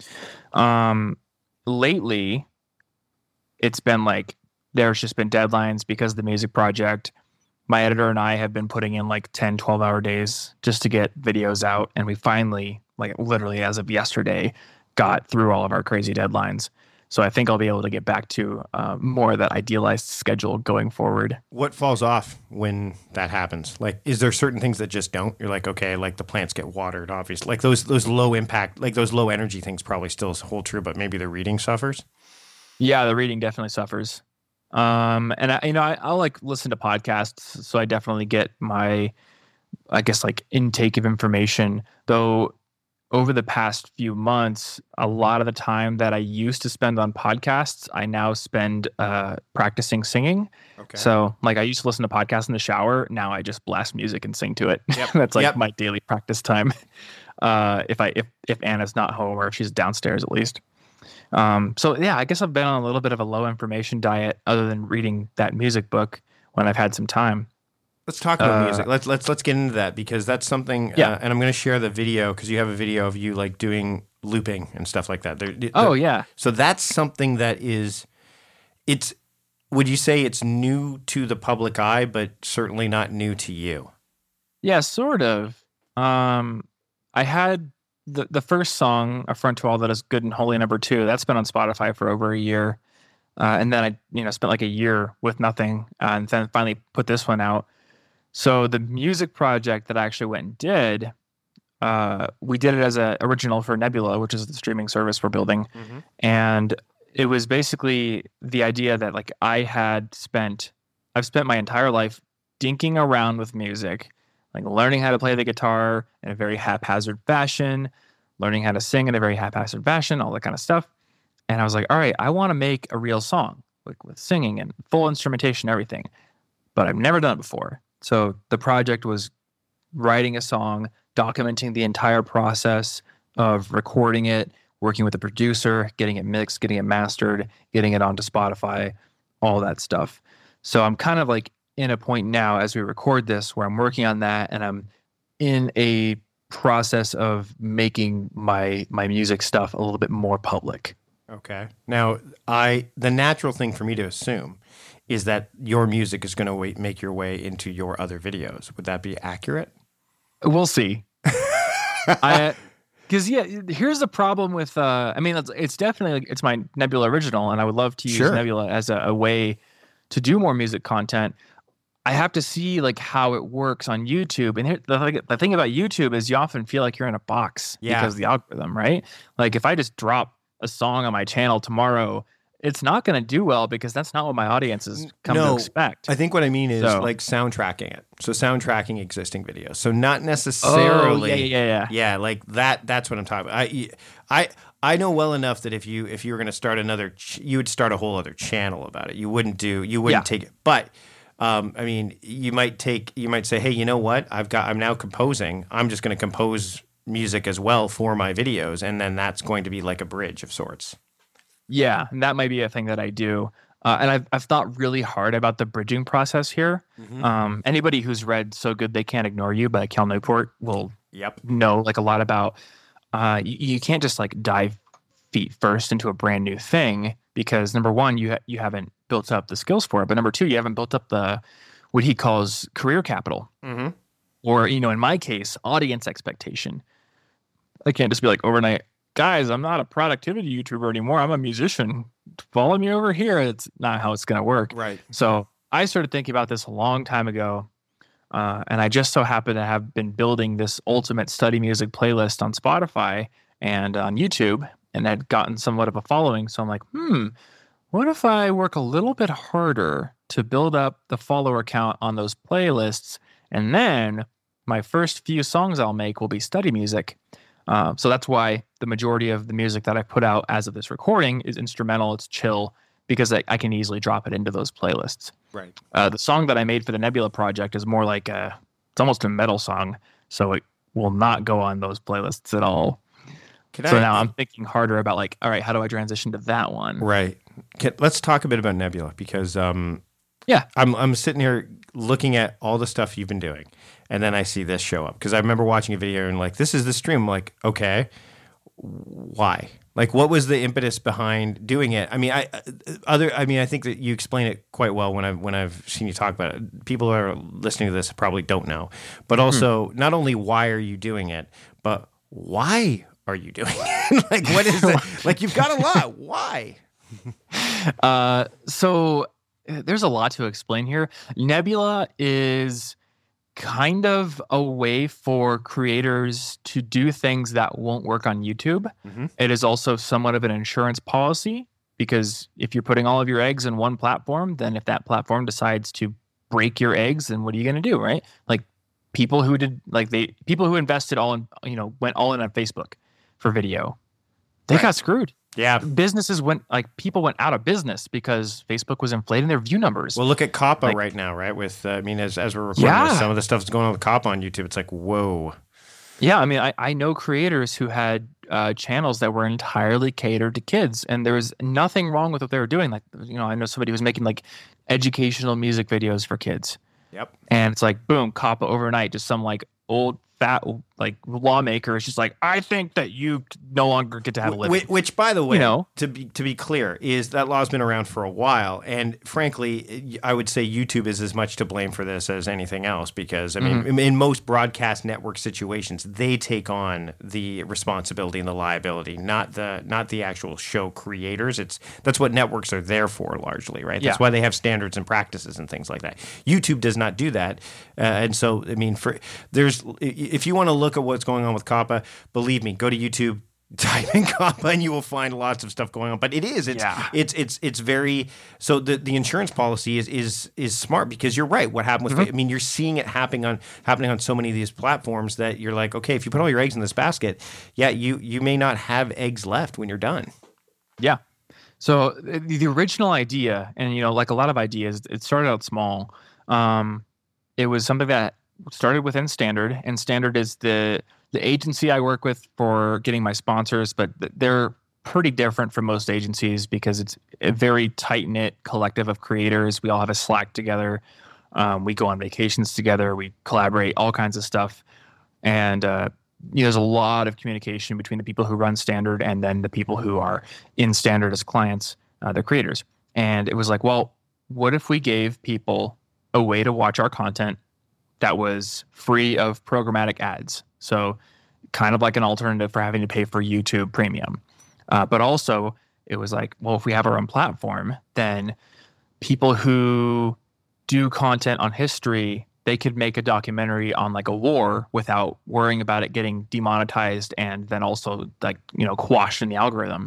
D: Lately, it's been like there's just been deadlines because of the music project. My editor and I have been putting in like 10, 12-hour days just to get videos out. And we finally, like literally as of yesterday, got through all of our crazy deadlines. So I think I'll be able to get back to more of that idealized schedule going forward.
C: What falls off when that happens? Like, is there certain things that just don't? You're like, okay, like the plants get watered, obviously. Like those low impact, like those low energy things probably still hold true, but maybe the reading suffers?
D: Yeah, the reading definitely suffers. And I'll like listen to podcasts, so I definitely get my, I guess, like intake of information. Though over the past few months, a lot of the time that I used to spend on podcasts, I now spend practicing singing. Okay. So like I used to listen to podcasts in the shower. Now I just blast music and sing to it. Yep. That's like my daily practice time. If Anna's not home or if she's downstairs at least. So yeah, I guess I've been on a little bit of a low information diet other than reading that music book when I've had some time.
C: Let's talk about music. Let's get into that because that's something, and I'm going to share the video because you have a video of you like doing looping and stuff like that.
D: Yeah.
C: So that's something that would you say it's new to the public eye, but certainly not new to you?
D: Yeah, sort of. I had the first song, A Front to All That Is Good and Holy, number 2, that's been on Spotify for over a year. And then I spent like a year with nothing and then finally put this one out. So the music project that I actually went and did, we did it as an original for Nebula, which is the streaming service we're building. Mm-hmm. And it was basically the idea that like I've spent my entire life dinking around with music, like learning how to play the guitar in a very haphazard fashion, learning how to sing in a very haphazard fashion, all that kind of stuff. And I was like, all right, I want to make a real song, like with singing and full instrumentation, everything. But I've never done it before. So the project was writing a song, documenting the entire process of recording it, working with the producer, getting it mixed, getting it mastered, getting it onto Spotify, all that stuff. So I'm kind of like in a point now as we record this where I'm working on that, and I'm in a process of making my music stuff a little bit more public.
C: Okay. Now, the natural thing for me to assume is that your music is going to make your way into your other videos. Would that be accurate?
D: We'll see. Because here's the problem with. I mean, it's definitely like, it's my Nebula original, and I would love to use Nebula as a way to do more music content. I have to see like how it works on YouTube, and the thing about YouTube is you often feel like you're in a box because of the algorithm, right? Like if I just drop a song on my channel tomorrow, it's not going to do well because that's not what my audience is come to expect.
C: I think what I mean is like soundtracking it. So soundtracking existing videos. So not necessarily.
D: Oh,
C: yeah. Like that's what I'm talking about. I know well enough that if you were going to start you would start a whole other channel about it. You wouldn't take it. But I mean, you might say, hey, you know what? I'm now composing. I'm just going to compose music as well for my videos, and then that's going to be like a bridge of sorts.
D: Yeah, and that might be a thing that I do. And I've thought really hard about the bridging process here. Mm-hmm. Anybody who's read So Good They Can't Ignore You by Cal Newport will know like a lot about you can't just like dive feet first into a brand new thing, because number one, you haven't built up the skills for it, but number two, you haven't built up what he calls career capital, or in my case, audience expectation. I can't just be like overnight, guys, I'm not a productivity YouTuber anymore. I'm a musician. Follow me over here. It's not how it's going to work.
C: Right.
D: So I started thinking about this a long time ago. And I just so happen to have been building this ultimate study music playlist on Spotify and on YouTube, and had gotten somewhat of a following. So I'm like, what if I work a little bit harder to build up the follower count on those playlists, and then my first few songs I'll make will be study music. So that's why the majority of the music that I put out as of this recording is instrumental. It's chill because I can easily drop it into those playlists.
C: Right.
D: The song that I made for the Nebula project is more like it's almost a metal song, so it will not go on those playlists at all. Now I'm thinking harder about like, all right, how do I transition to that one?
C: Right. Let's talk a bit about Nebula, because I'm sitting here looking at all the stuff you've been doing, and then I see this show up because I remember watching a video and like, this is the stream. I'm like, okay, why? Like, what was the impetus behind doing it? I mean, I think that you explain it quite well when I've seen you talk about it. People who are listening to this probably don't know, but also not only why are you doing it, but why are you doing it? Like, what is it? Like, you've got a lot. Why?
D: So there's a lot to explain here. Nebula is kind of a way for creators to do things that won't work on YouTube. Mm-hmm. It is also somewhat of an insurance policy, because if you're putting all of your eggs in one platform, then if that platform decides to break your eggs, then what are you going to do, right? Like people who invested all in, went all in on Facebook for video, they got screwed.
C: Yeah.
D: People went out of business because Facebook was inflating their view numbers.
C: Well, look at Kappa right now, right? With, as we're recording this, some of the stuff that's going on with Kappa on YouTube, it's like, whoa.
D: Yeah. I mean, I know creators who had channels that were entirely catered to kids, and there was nothing wrong with what they were doing. Like, I know somebody who was making like educational music videos for kids.
C: Yep.
D: And it's like, boom, Kappa overnight, just some like old fat like lawmaker is just like, I think that you no longer get to have a living.
C: Which, by the way, to be clear, is that law's been around for a while, and frankly, I would say YouTube is as much to blame for this as anything else, because I mean, in most broadcast network situations, they take on the responsibility and the liability, not the actual show creators. That's what networks are there for, largely, right? That's why they have standards and practices and things like that. YouTube does not do that, and so I mean, if you want to look at what's going on with Kappa, believe me, go to YouTube, Type in COPPA and you will find lots of stuff going on. But it's very, so the insurance policy is smart, because you're right. What happened with, I mean, you're seeing it happening on so many of these platforms that you're like, okay, if you put all your eggs in this basket, you may not have eggs left when you're done.
D: Yeah. So the original idea, and like a lot of ideas, it started out small. It was something that started within Standard, and Standard is the agency I work with for getting my sponsors, but they're pretty different from most agencies because it's a very tight-knit collective of creators. We all have a Slack together. We go on vacations together. We collaborate, all kinds of stuff. And there's a lot of communication between the people who run Standard and then the people who are in Standard as clients, the creators. And it was like, well, what if we gave people a way to watch our content that was free of programmatic ads? So kind of like an alternative for having to pay for YouTube Premium. But also it was like, well, if we have our own platform, then people who do content on history, they could make a documentary on like a war without worrying about it getting demonetized and then also like, quashed in the algorithm.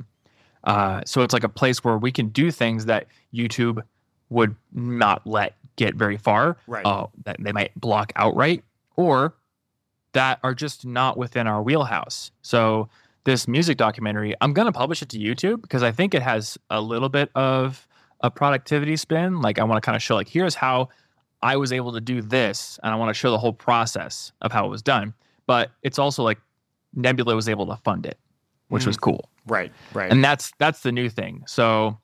D: So it's like a place where we can do things that YouTube would not let get very far,
C: right?
D: That they might block outright, or that are just not within our wheelhouse. So this music documentary, I'm going to publish it to YouTube because I think it has a little bit of a productivity spin. Like I want to kind of show like, here's how I was able to do this. And I want to show the whole process of how it was done. But it's also like Nebula was able to fund it, which was cool.
C: Right.
D: And that's the new thing. So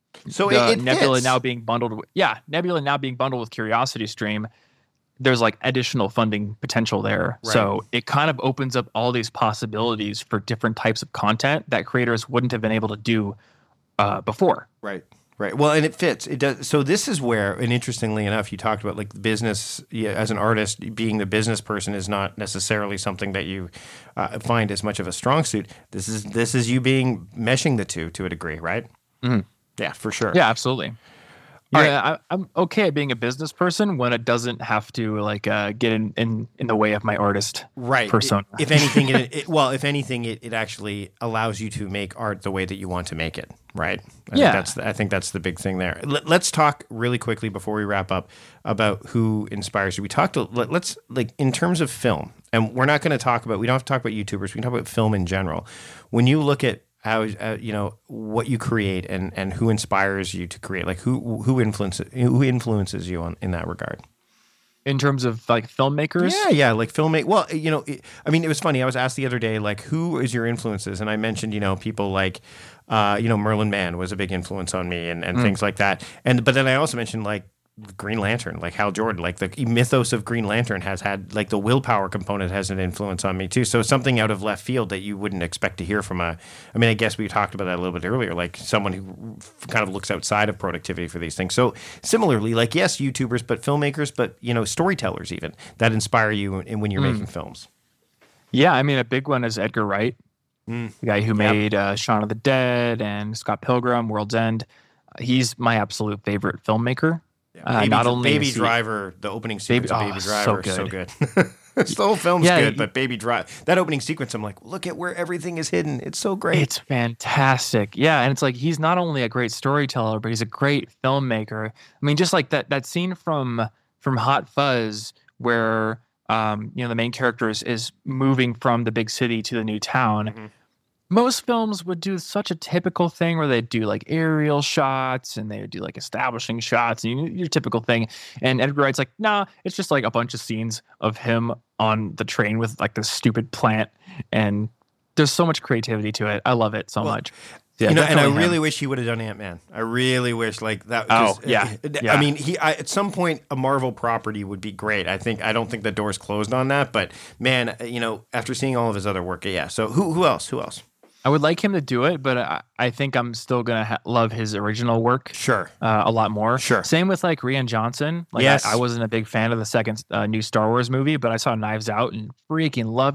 D: Nebula now being bundled with, Nebula now being bundled with CuriosityStream, there's like additional funding potential there. Right. So it kind of opens up all these possibilities for different types of content that creators wouldn't have been able to do before.
C: Right. Well, and it fits. It does. So this is where, and interestingly enough, you talked about like the business, as an artist, being the business person is not necessarily something that you find as much of a strong suit. This is you being meshing the two to a degree, right?
D: Mm-hmm.
C: Yeah, for sure.
D: Yeah, absolutely. Right. I'm okay at being a business person when it doesn't have to like get in the way of my artist persona.
C: If anything, it actually allows you to make art the way that you want to make it. Right. I think that's the big thing there. Let's talk really quickly before we wrap up about who inspires you. Let's like in terms of film, and we don't have to talk about YouTubers. We can talk about film in general. When you look at how what you create and who inspires you to create, like who influences you in that regard,
D: in terms of like filmmakers.
C: Like filmmaker. Well, it was funny. I was asked the other day, like, who is your influences, and I mentioned people like Merlin Mann was a big influence on me and things like that, but then I also mentioned like Green Lantern, like Hal Jordan, like the mythos of Green Lantern has had like the willpower component has an influence on me too. So something out of left field that you wouldn't expect to hear from I guess we talked about that a little bit earlier, like someone who kind of looks outside of productivity for these things. So similarly, like, yes, YouTubers, but filmmakers, but storytellers even that inspire you when you're making films.
D: Yeah. A big one is Edgar Wright, the guy who made Shaun of the Dead and Scott Pilgrim, World's End. He's my absolute favorite filmmaker.
C: Baby Driver, the opening sequence of Baby Driver is so good. The whole film's good, but Baby Driver, that opening sequence, I'm like, look at where everything is hidden. It's so great.
D: It's fantastic. Yeah, and it's like he's not only a great storyteller, but he's a great filmmaker. Just like that scene from Hot Fuzz where the main character is moving from the big city to the new town. Mm-hmm. Most films would do such a typical thing where they'd do like aerial shots and they would do like establishing shots and your typical thing. And Edgar Wright's like, nah, it's just like a bunch of scenes of him on the train with like this stupid plant. And there's so much creativity to it. I love it so much. Yeah,
C: and I really wish he would have done Ant-Man. I really wish like that. At some point a Marvel property would be great. I don't think the door's closed on that, but man, after seeing all of his other work, yeah. So who else?
D: I would like him to do it, but I think I'm still going to love his original work.
C: Sure.
D: A lot more.
C: Sure.
D: Same with like Rian Johnson.
C: Yes.
D: I wasn't a big fan of the second new Star Wars movie, but I saw Knives Out and freaking loved it.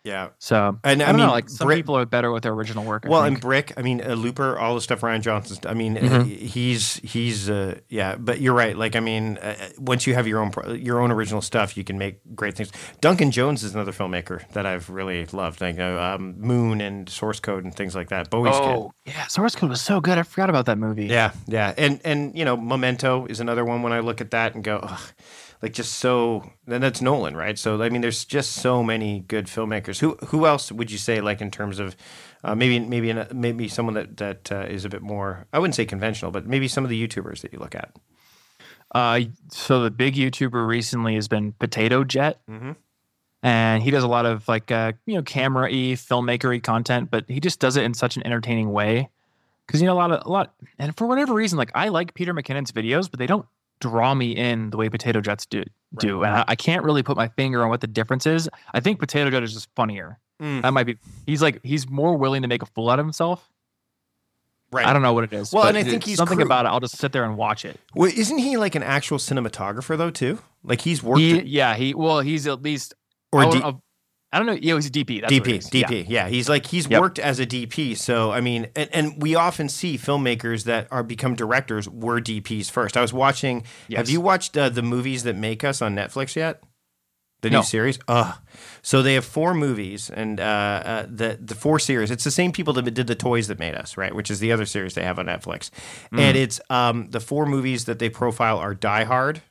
C: Yeah.
D: So
C: And
D: I
C: I
D: don't
C: mean,
D: know. Like some people are better with their original work.
C: Well,
D: I
C: and
D: think.
C: Brick, I mean, Looper, all the stuff Ryan Johnson's. I mean, he's yeah. But you're right. Like, I mean, once you have your own original stuff, you can make great things. Duncan Jones is another filmmaker that I've really loved. Like Moon and Source Code and things like that. Bowie's kid.
D: Yeah, Source Code was so good. I forgot about that movie.
C: Yeah, yeah, and you know, Memento is another one. When I look at that and go, ugh, like just so. Then that's Nolan, right? So I mean, there's just so many good filmmakers. Who else would you say, like in terms of maybe someone that is a bit more, I wouldn't say conventional, but maybe some of the YouTubers that you look at.
D: So the big YouTuber recently has been Potato Jet, and he does a lot of like camera-y, filmmaker-y content, but he just does it in such an entertaining way. Because a lot, and for whatever reason, like I like Peter McKinnon's videos, but they don't draw me in the way Potato Jets do. And I can't really put my finger on what the difference is. I think Potato Jet is just funnier. That might be. He's more willing to make a fool out of himself.
C: Right.
D: I don't know what it is.
C: Well,
D: but
C: and I think he's
D: something about it. I'll just sit there and watch it.
C: Well, isn't he like an actual cinematographer though too? Like he's worked.
D: He's at least I don't know. Yeah, he's a DP. That's what it is.
C: DP. Yeah, he's worked as a DP. So I mean, and we often see filmmakers that become directors were DPs first. I was watching.
D: Yes.
C: Have you watched the Movies That Make Us on Netflix yet? The
D: No.
C: new series. So they have 4 movies, and the 4 series. It's the same people that did The Toys That Made Us, right? Which is the other series they have on Netflix, and it's the 4 movies that they profile are Die Hard,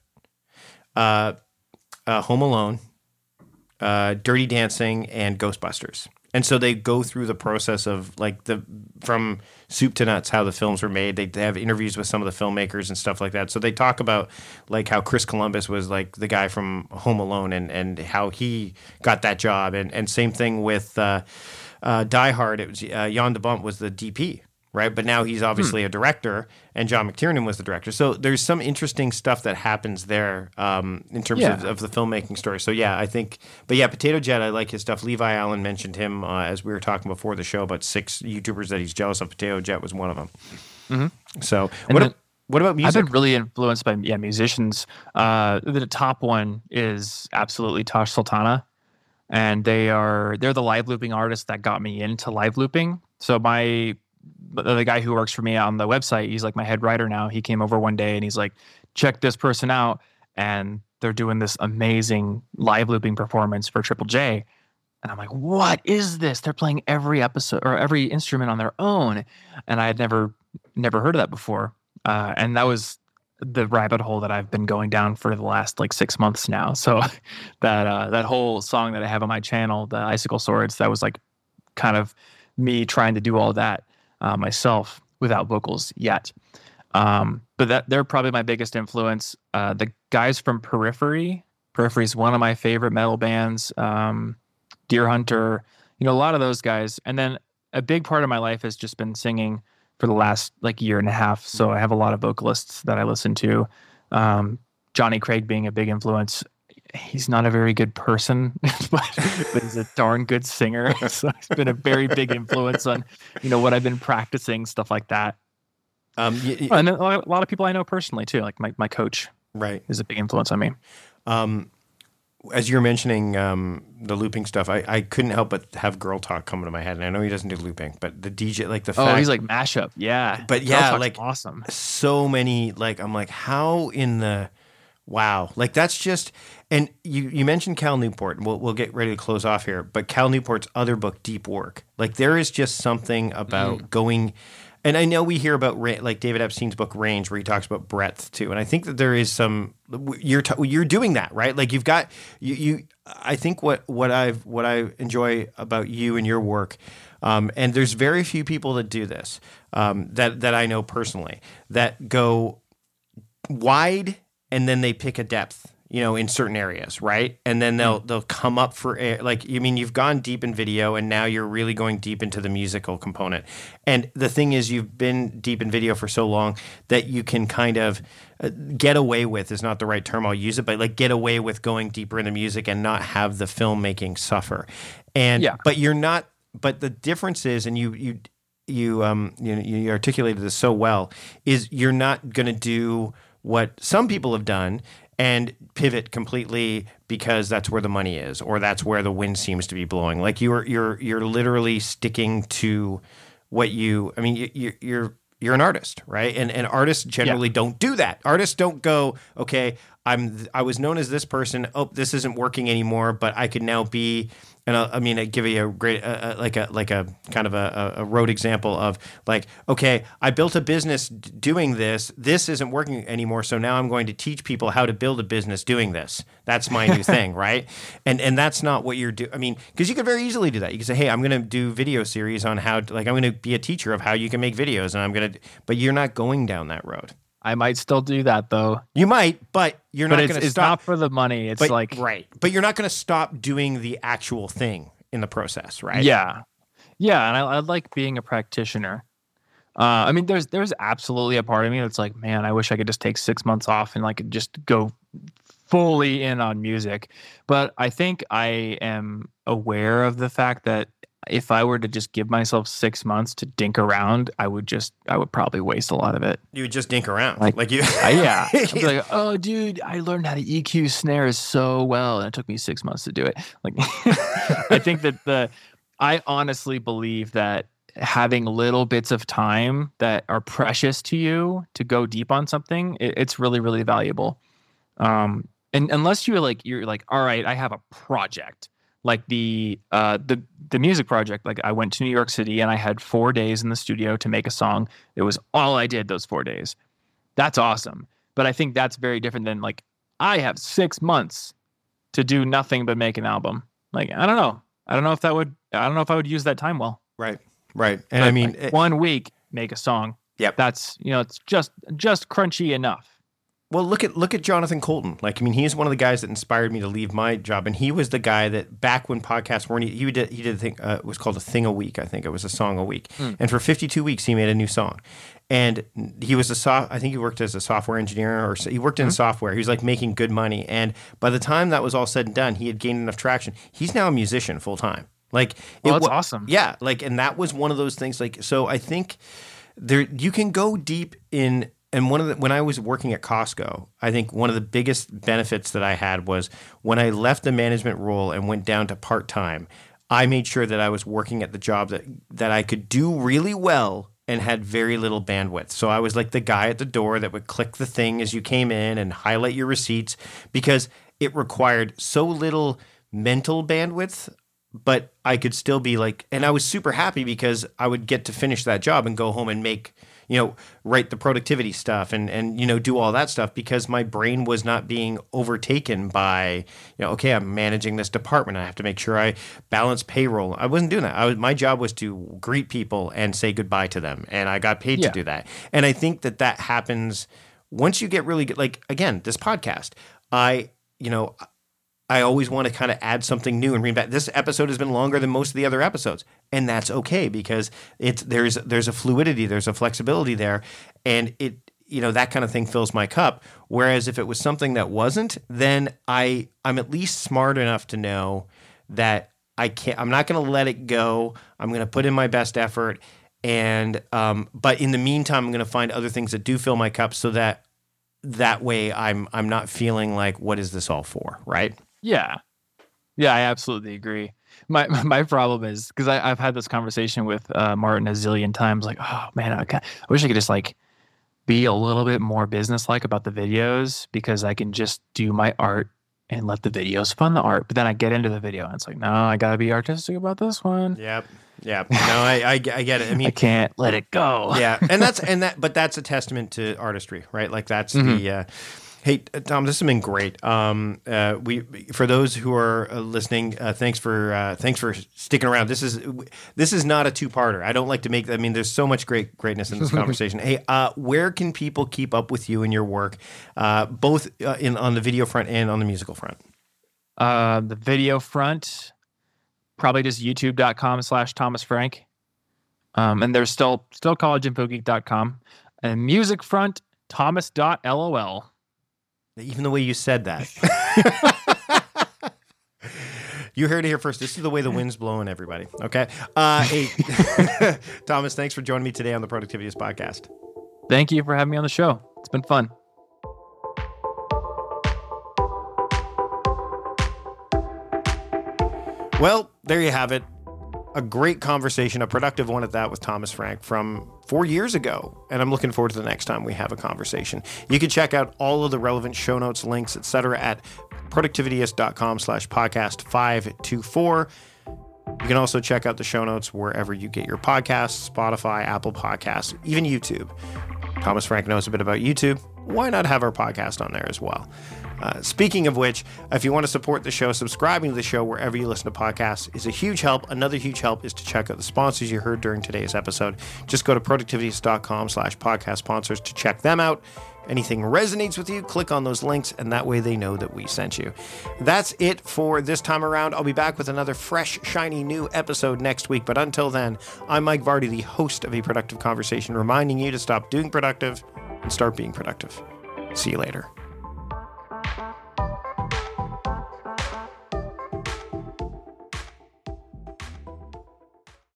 C: Home Alone, Dirty Dancing, and Ghostbusters. And so they go through the process of like from soup to nuts, how the films were made. They have interviews with some of the filmmakers and stuff like that. So they talk about like how Chris Columbus was like the guy from Home Alone and how he got that job. And same thing with Die Hard. It was Jan de Bont was the DP. Right, but now he's obviously a director, and John McTiernan was the director. So there's some interesting stuff that happens there in terms of the filmmaking story. So yeah, I think, but yeah, Potato Jet, I like his stuff. Levi Allen mentioned him as we were talking before the show about 6 YouTubers that he's jealous of. Potato Jet was one of them. So what about music?
D: I've been really influenced by musicians. The top one is absolutely Tosh Sultana, and they're the live looping artists that got me into live looping. So the guy who works for me on the website, he's like my head writer now. He came over one day and he's like, check this person out. And they're doing this amazing live looping performance for Triple J. And I'm like, what is this? They're playing every episode or every instrument on their own. And I had never heard of that before. And that was the rabbit hole that I've been going down for the last like 6 months now. So that whole song that I have on my channel, the Icicle Swords, that was like kind of me trying to do all that myself without vocals yet. But they're probably my biggest influence. The guys from Periphery is one of my favorite metal bands. Deer Hunter, a lot of those guys. And then a big part of my life has just been singing for the last like year and a half. So I have a lot of vocalists that I listen to. Johnny Craig being a big influence. He's not a very good person, but he's a darn good singer. So he's been a very big influence on, what I've been practicing, stuff like that. And then a lot of people I know personally too, like my coach,
C: right,
D: is a big influence on me.
C: As you're mentioning the looping stuff, I couldn't help but have Girl Talk come to my head, and I know he doesn't do looping, but the DJ, like the fact,
D: he's like mashup, yeah.
C: But yeah, like
D: awesome.
C: So many, like I'm like, how in the wow, like that's just. And you mentioned Cal Newport, and we'll get ready to close off here. But Cal Newport's other book, Deep Work, like there is just something about going. And I know we hear about like David Epstein's book Range, where he talks about breadth too. And I think that there is some you're doing that, right? Like you've got you. I think what I enjoy about you and your work, and there's very few people that do this that I know personally that go wide and then they pick a depth. In certain areas, right? And then they'll come up for air. Like, you've gone deep in video and now you're really going deep into the musical component. And the thing is, you've been deep in video for so long that you can kind of get away with, is not the right term, I'll use it, but like get away with going deeper into music and not have the filmmaking suffer. And, but you're not, but the difference is, and you articulated this so well, is you're not going to do what some people have done and pivot completely because that's where the money is, or that's where the wind seems to be blowing. Like you're literally sticking to what you. I mean, you're an artist, right? And artists generally don't do that. Artists don't go, okay, I was known as this person. Oh, this isn't working anymore, but I could now be. And I give you a great, like a kind of a road example of like, okay, I built a business doing this. This isn't working anymore, so now I'm going to teach people how to build a business doing this. That's my new thing, right? And that's not what you're doing. I mean, because you could very easily do that. You could say, hey, I'm going to do video series on how, I'm going to be a teacher of how you can make videos, and but you're not going down that road.
D: I might still do that though.
C: You might, but you're not going to stop.
D: It's not for the money. It's
C: right. But you're not going to stop doing the actual thing in the process, right?
D: Yeah. Yeah. And I like being a practitioner. I mean, there's absolutely a part of me that's like, man, I wish I could just take 6 months off and like just go fully in on music. But I think I am aware of the fact that if I were to just give myself 6 months to dink around, I would probably waste a lot of it.
C: You would just dink around.
D: Like you. Yeah. I'd be like, oh, dude, I learned how to EQ snares so well. And it took me 6 months to do it. Like, I think that I honestly believe that having little bits of time that are precious to you to go deep on something, it's really, really valuable. And unless you're like, all right, I have a project. Like the music project, like I went to New York City and I had 4 days in the studio to make a song. It was all I did those 4 days. That's awesome. But I think that's very different than like, I have 6 months to do nothing but make an album. Like, I don't know. I don't know if I would use that time well.
C: Right. And
D: but
C: I mean,
D: like 1 week, make a song.
C: Yep.
D: That's, it's just crunchy enough.
C: Well, look at Jonathan Colton. Like, I mean, he's one of the guys that inspired me to leave my job, and he was the guy that back when podcasts weren't, he did a thing. It was called a thing a week. I think it was a song a week, and for 52 weeks he made a new song. And he was I think he worked as a software engineer, or he worked in software. He was like making good money, and by the time that was all said and done, he had gained enough traction. He's now a musician full time. Like,
D: that's awesome.
C: Yeah, like, and that was one of those things. Like, so I think you can go deep in. And when I was working at Costco, I think one of the biggest benefits that I had was when I left the management role and went down to part-time, I made sure that I was working at the job that I could do really well and had very little bandwidth. So I was like the guy at the door that would click the thing as you came in and highlight your receipts, because it required so little mental bandwidth, but I could still be like, and I was super happy because I would get to finish that job and go home and make, write the productivity stuff and do all that stuff, because my brain was not being overtaken by, okay, I'm managing this department. I have to make sure I balance payroll. I wasn't doing that. My job was to greet people and say goodbye to them. And I got paid to do that. And I think that happens once you get really good. Like, again, this podcast, I always want to kind of add something new and bring back. This episode has been longer than most of the other episodes, and that's okay, because there's a fluidity, there's a flexibility there, and that kind of thing fills my cup. Whereas if it was something that wasn't, then I'm at least smart enough to know that I'm not going to let it go. I'm going to put in my best effort, and but in the meantime, I'm going to find other things that do fill my cup, so that way I'm not feeling like, what is this all for, right?
D: Yeah, I absolutely agree. My problem is, because I've had this conversation with Martin a zillion times, like, oh man, I wish I could just like be a little bit more businesslike about the videos, because I can just do my art and let the videos fund the art. But then I get into the video and it's like, no, I gotta be artistic about this one.
C: Yep. No, I get it. I mean,
D: I can't let it go.
C: Yeah, but that's a testament to artistry, right? Like that's the. Hey, Tom, this has been great. For those who are listening, thanks for sticking around. This is not a two-parter. I don't like to make. I mean, there's so much greatness in this conversation. Hey, where can people keep up with you and your work, both on the video front and on the musical front?
D: The video front, probably just youtube.com/Thomas Frank. And there's still collegeinfogeek.com. And music front, thomas.lol.
C: Even the way you said that. You heard it here first. This is the way the wind's blowing, everybody. Okay? Hey, Thomas, thanks for joining me today on the Productivityist Podcast.
D: Thank you for having me on the show. It's been fun.
C: Well, there you have it. A great conversation, a productive one at that, with Thomas Frank from 4 years ago. And I'm looking forward to the next time we have a conversation. You can check out all of the relevant show notes, links, etc. at productivityist.com/podcast 524. You can also check out the show notes wherever you get your podcasts, Spotify, Apple Podcasts, even YouTube. Thomas Frank knows a bit about YouTube. Why not have our podcast on there as well? Speaking of which, if you want to support the show, subscribing to the show wherever you listen to podcasts is a huge help. Another huge help is to check out the sponsors you heard during today's episode. Just go to productivityist.com/podcast sponsors to check them out. Anything resonates with you, click on those links, and that way they know that we sent you. That's it for this time around. I'll be back with another fresh, shiny new episode next week. But until then, I'm Mike Vardy, the host of A Productive Conversation, reminding you to stop doing productive and start being productive. See you later.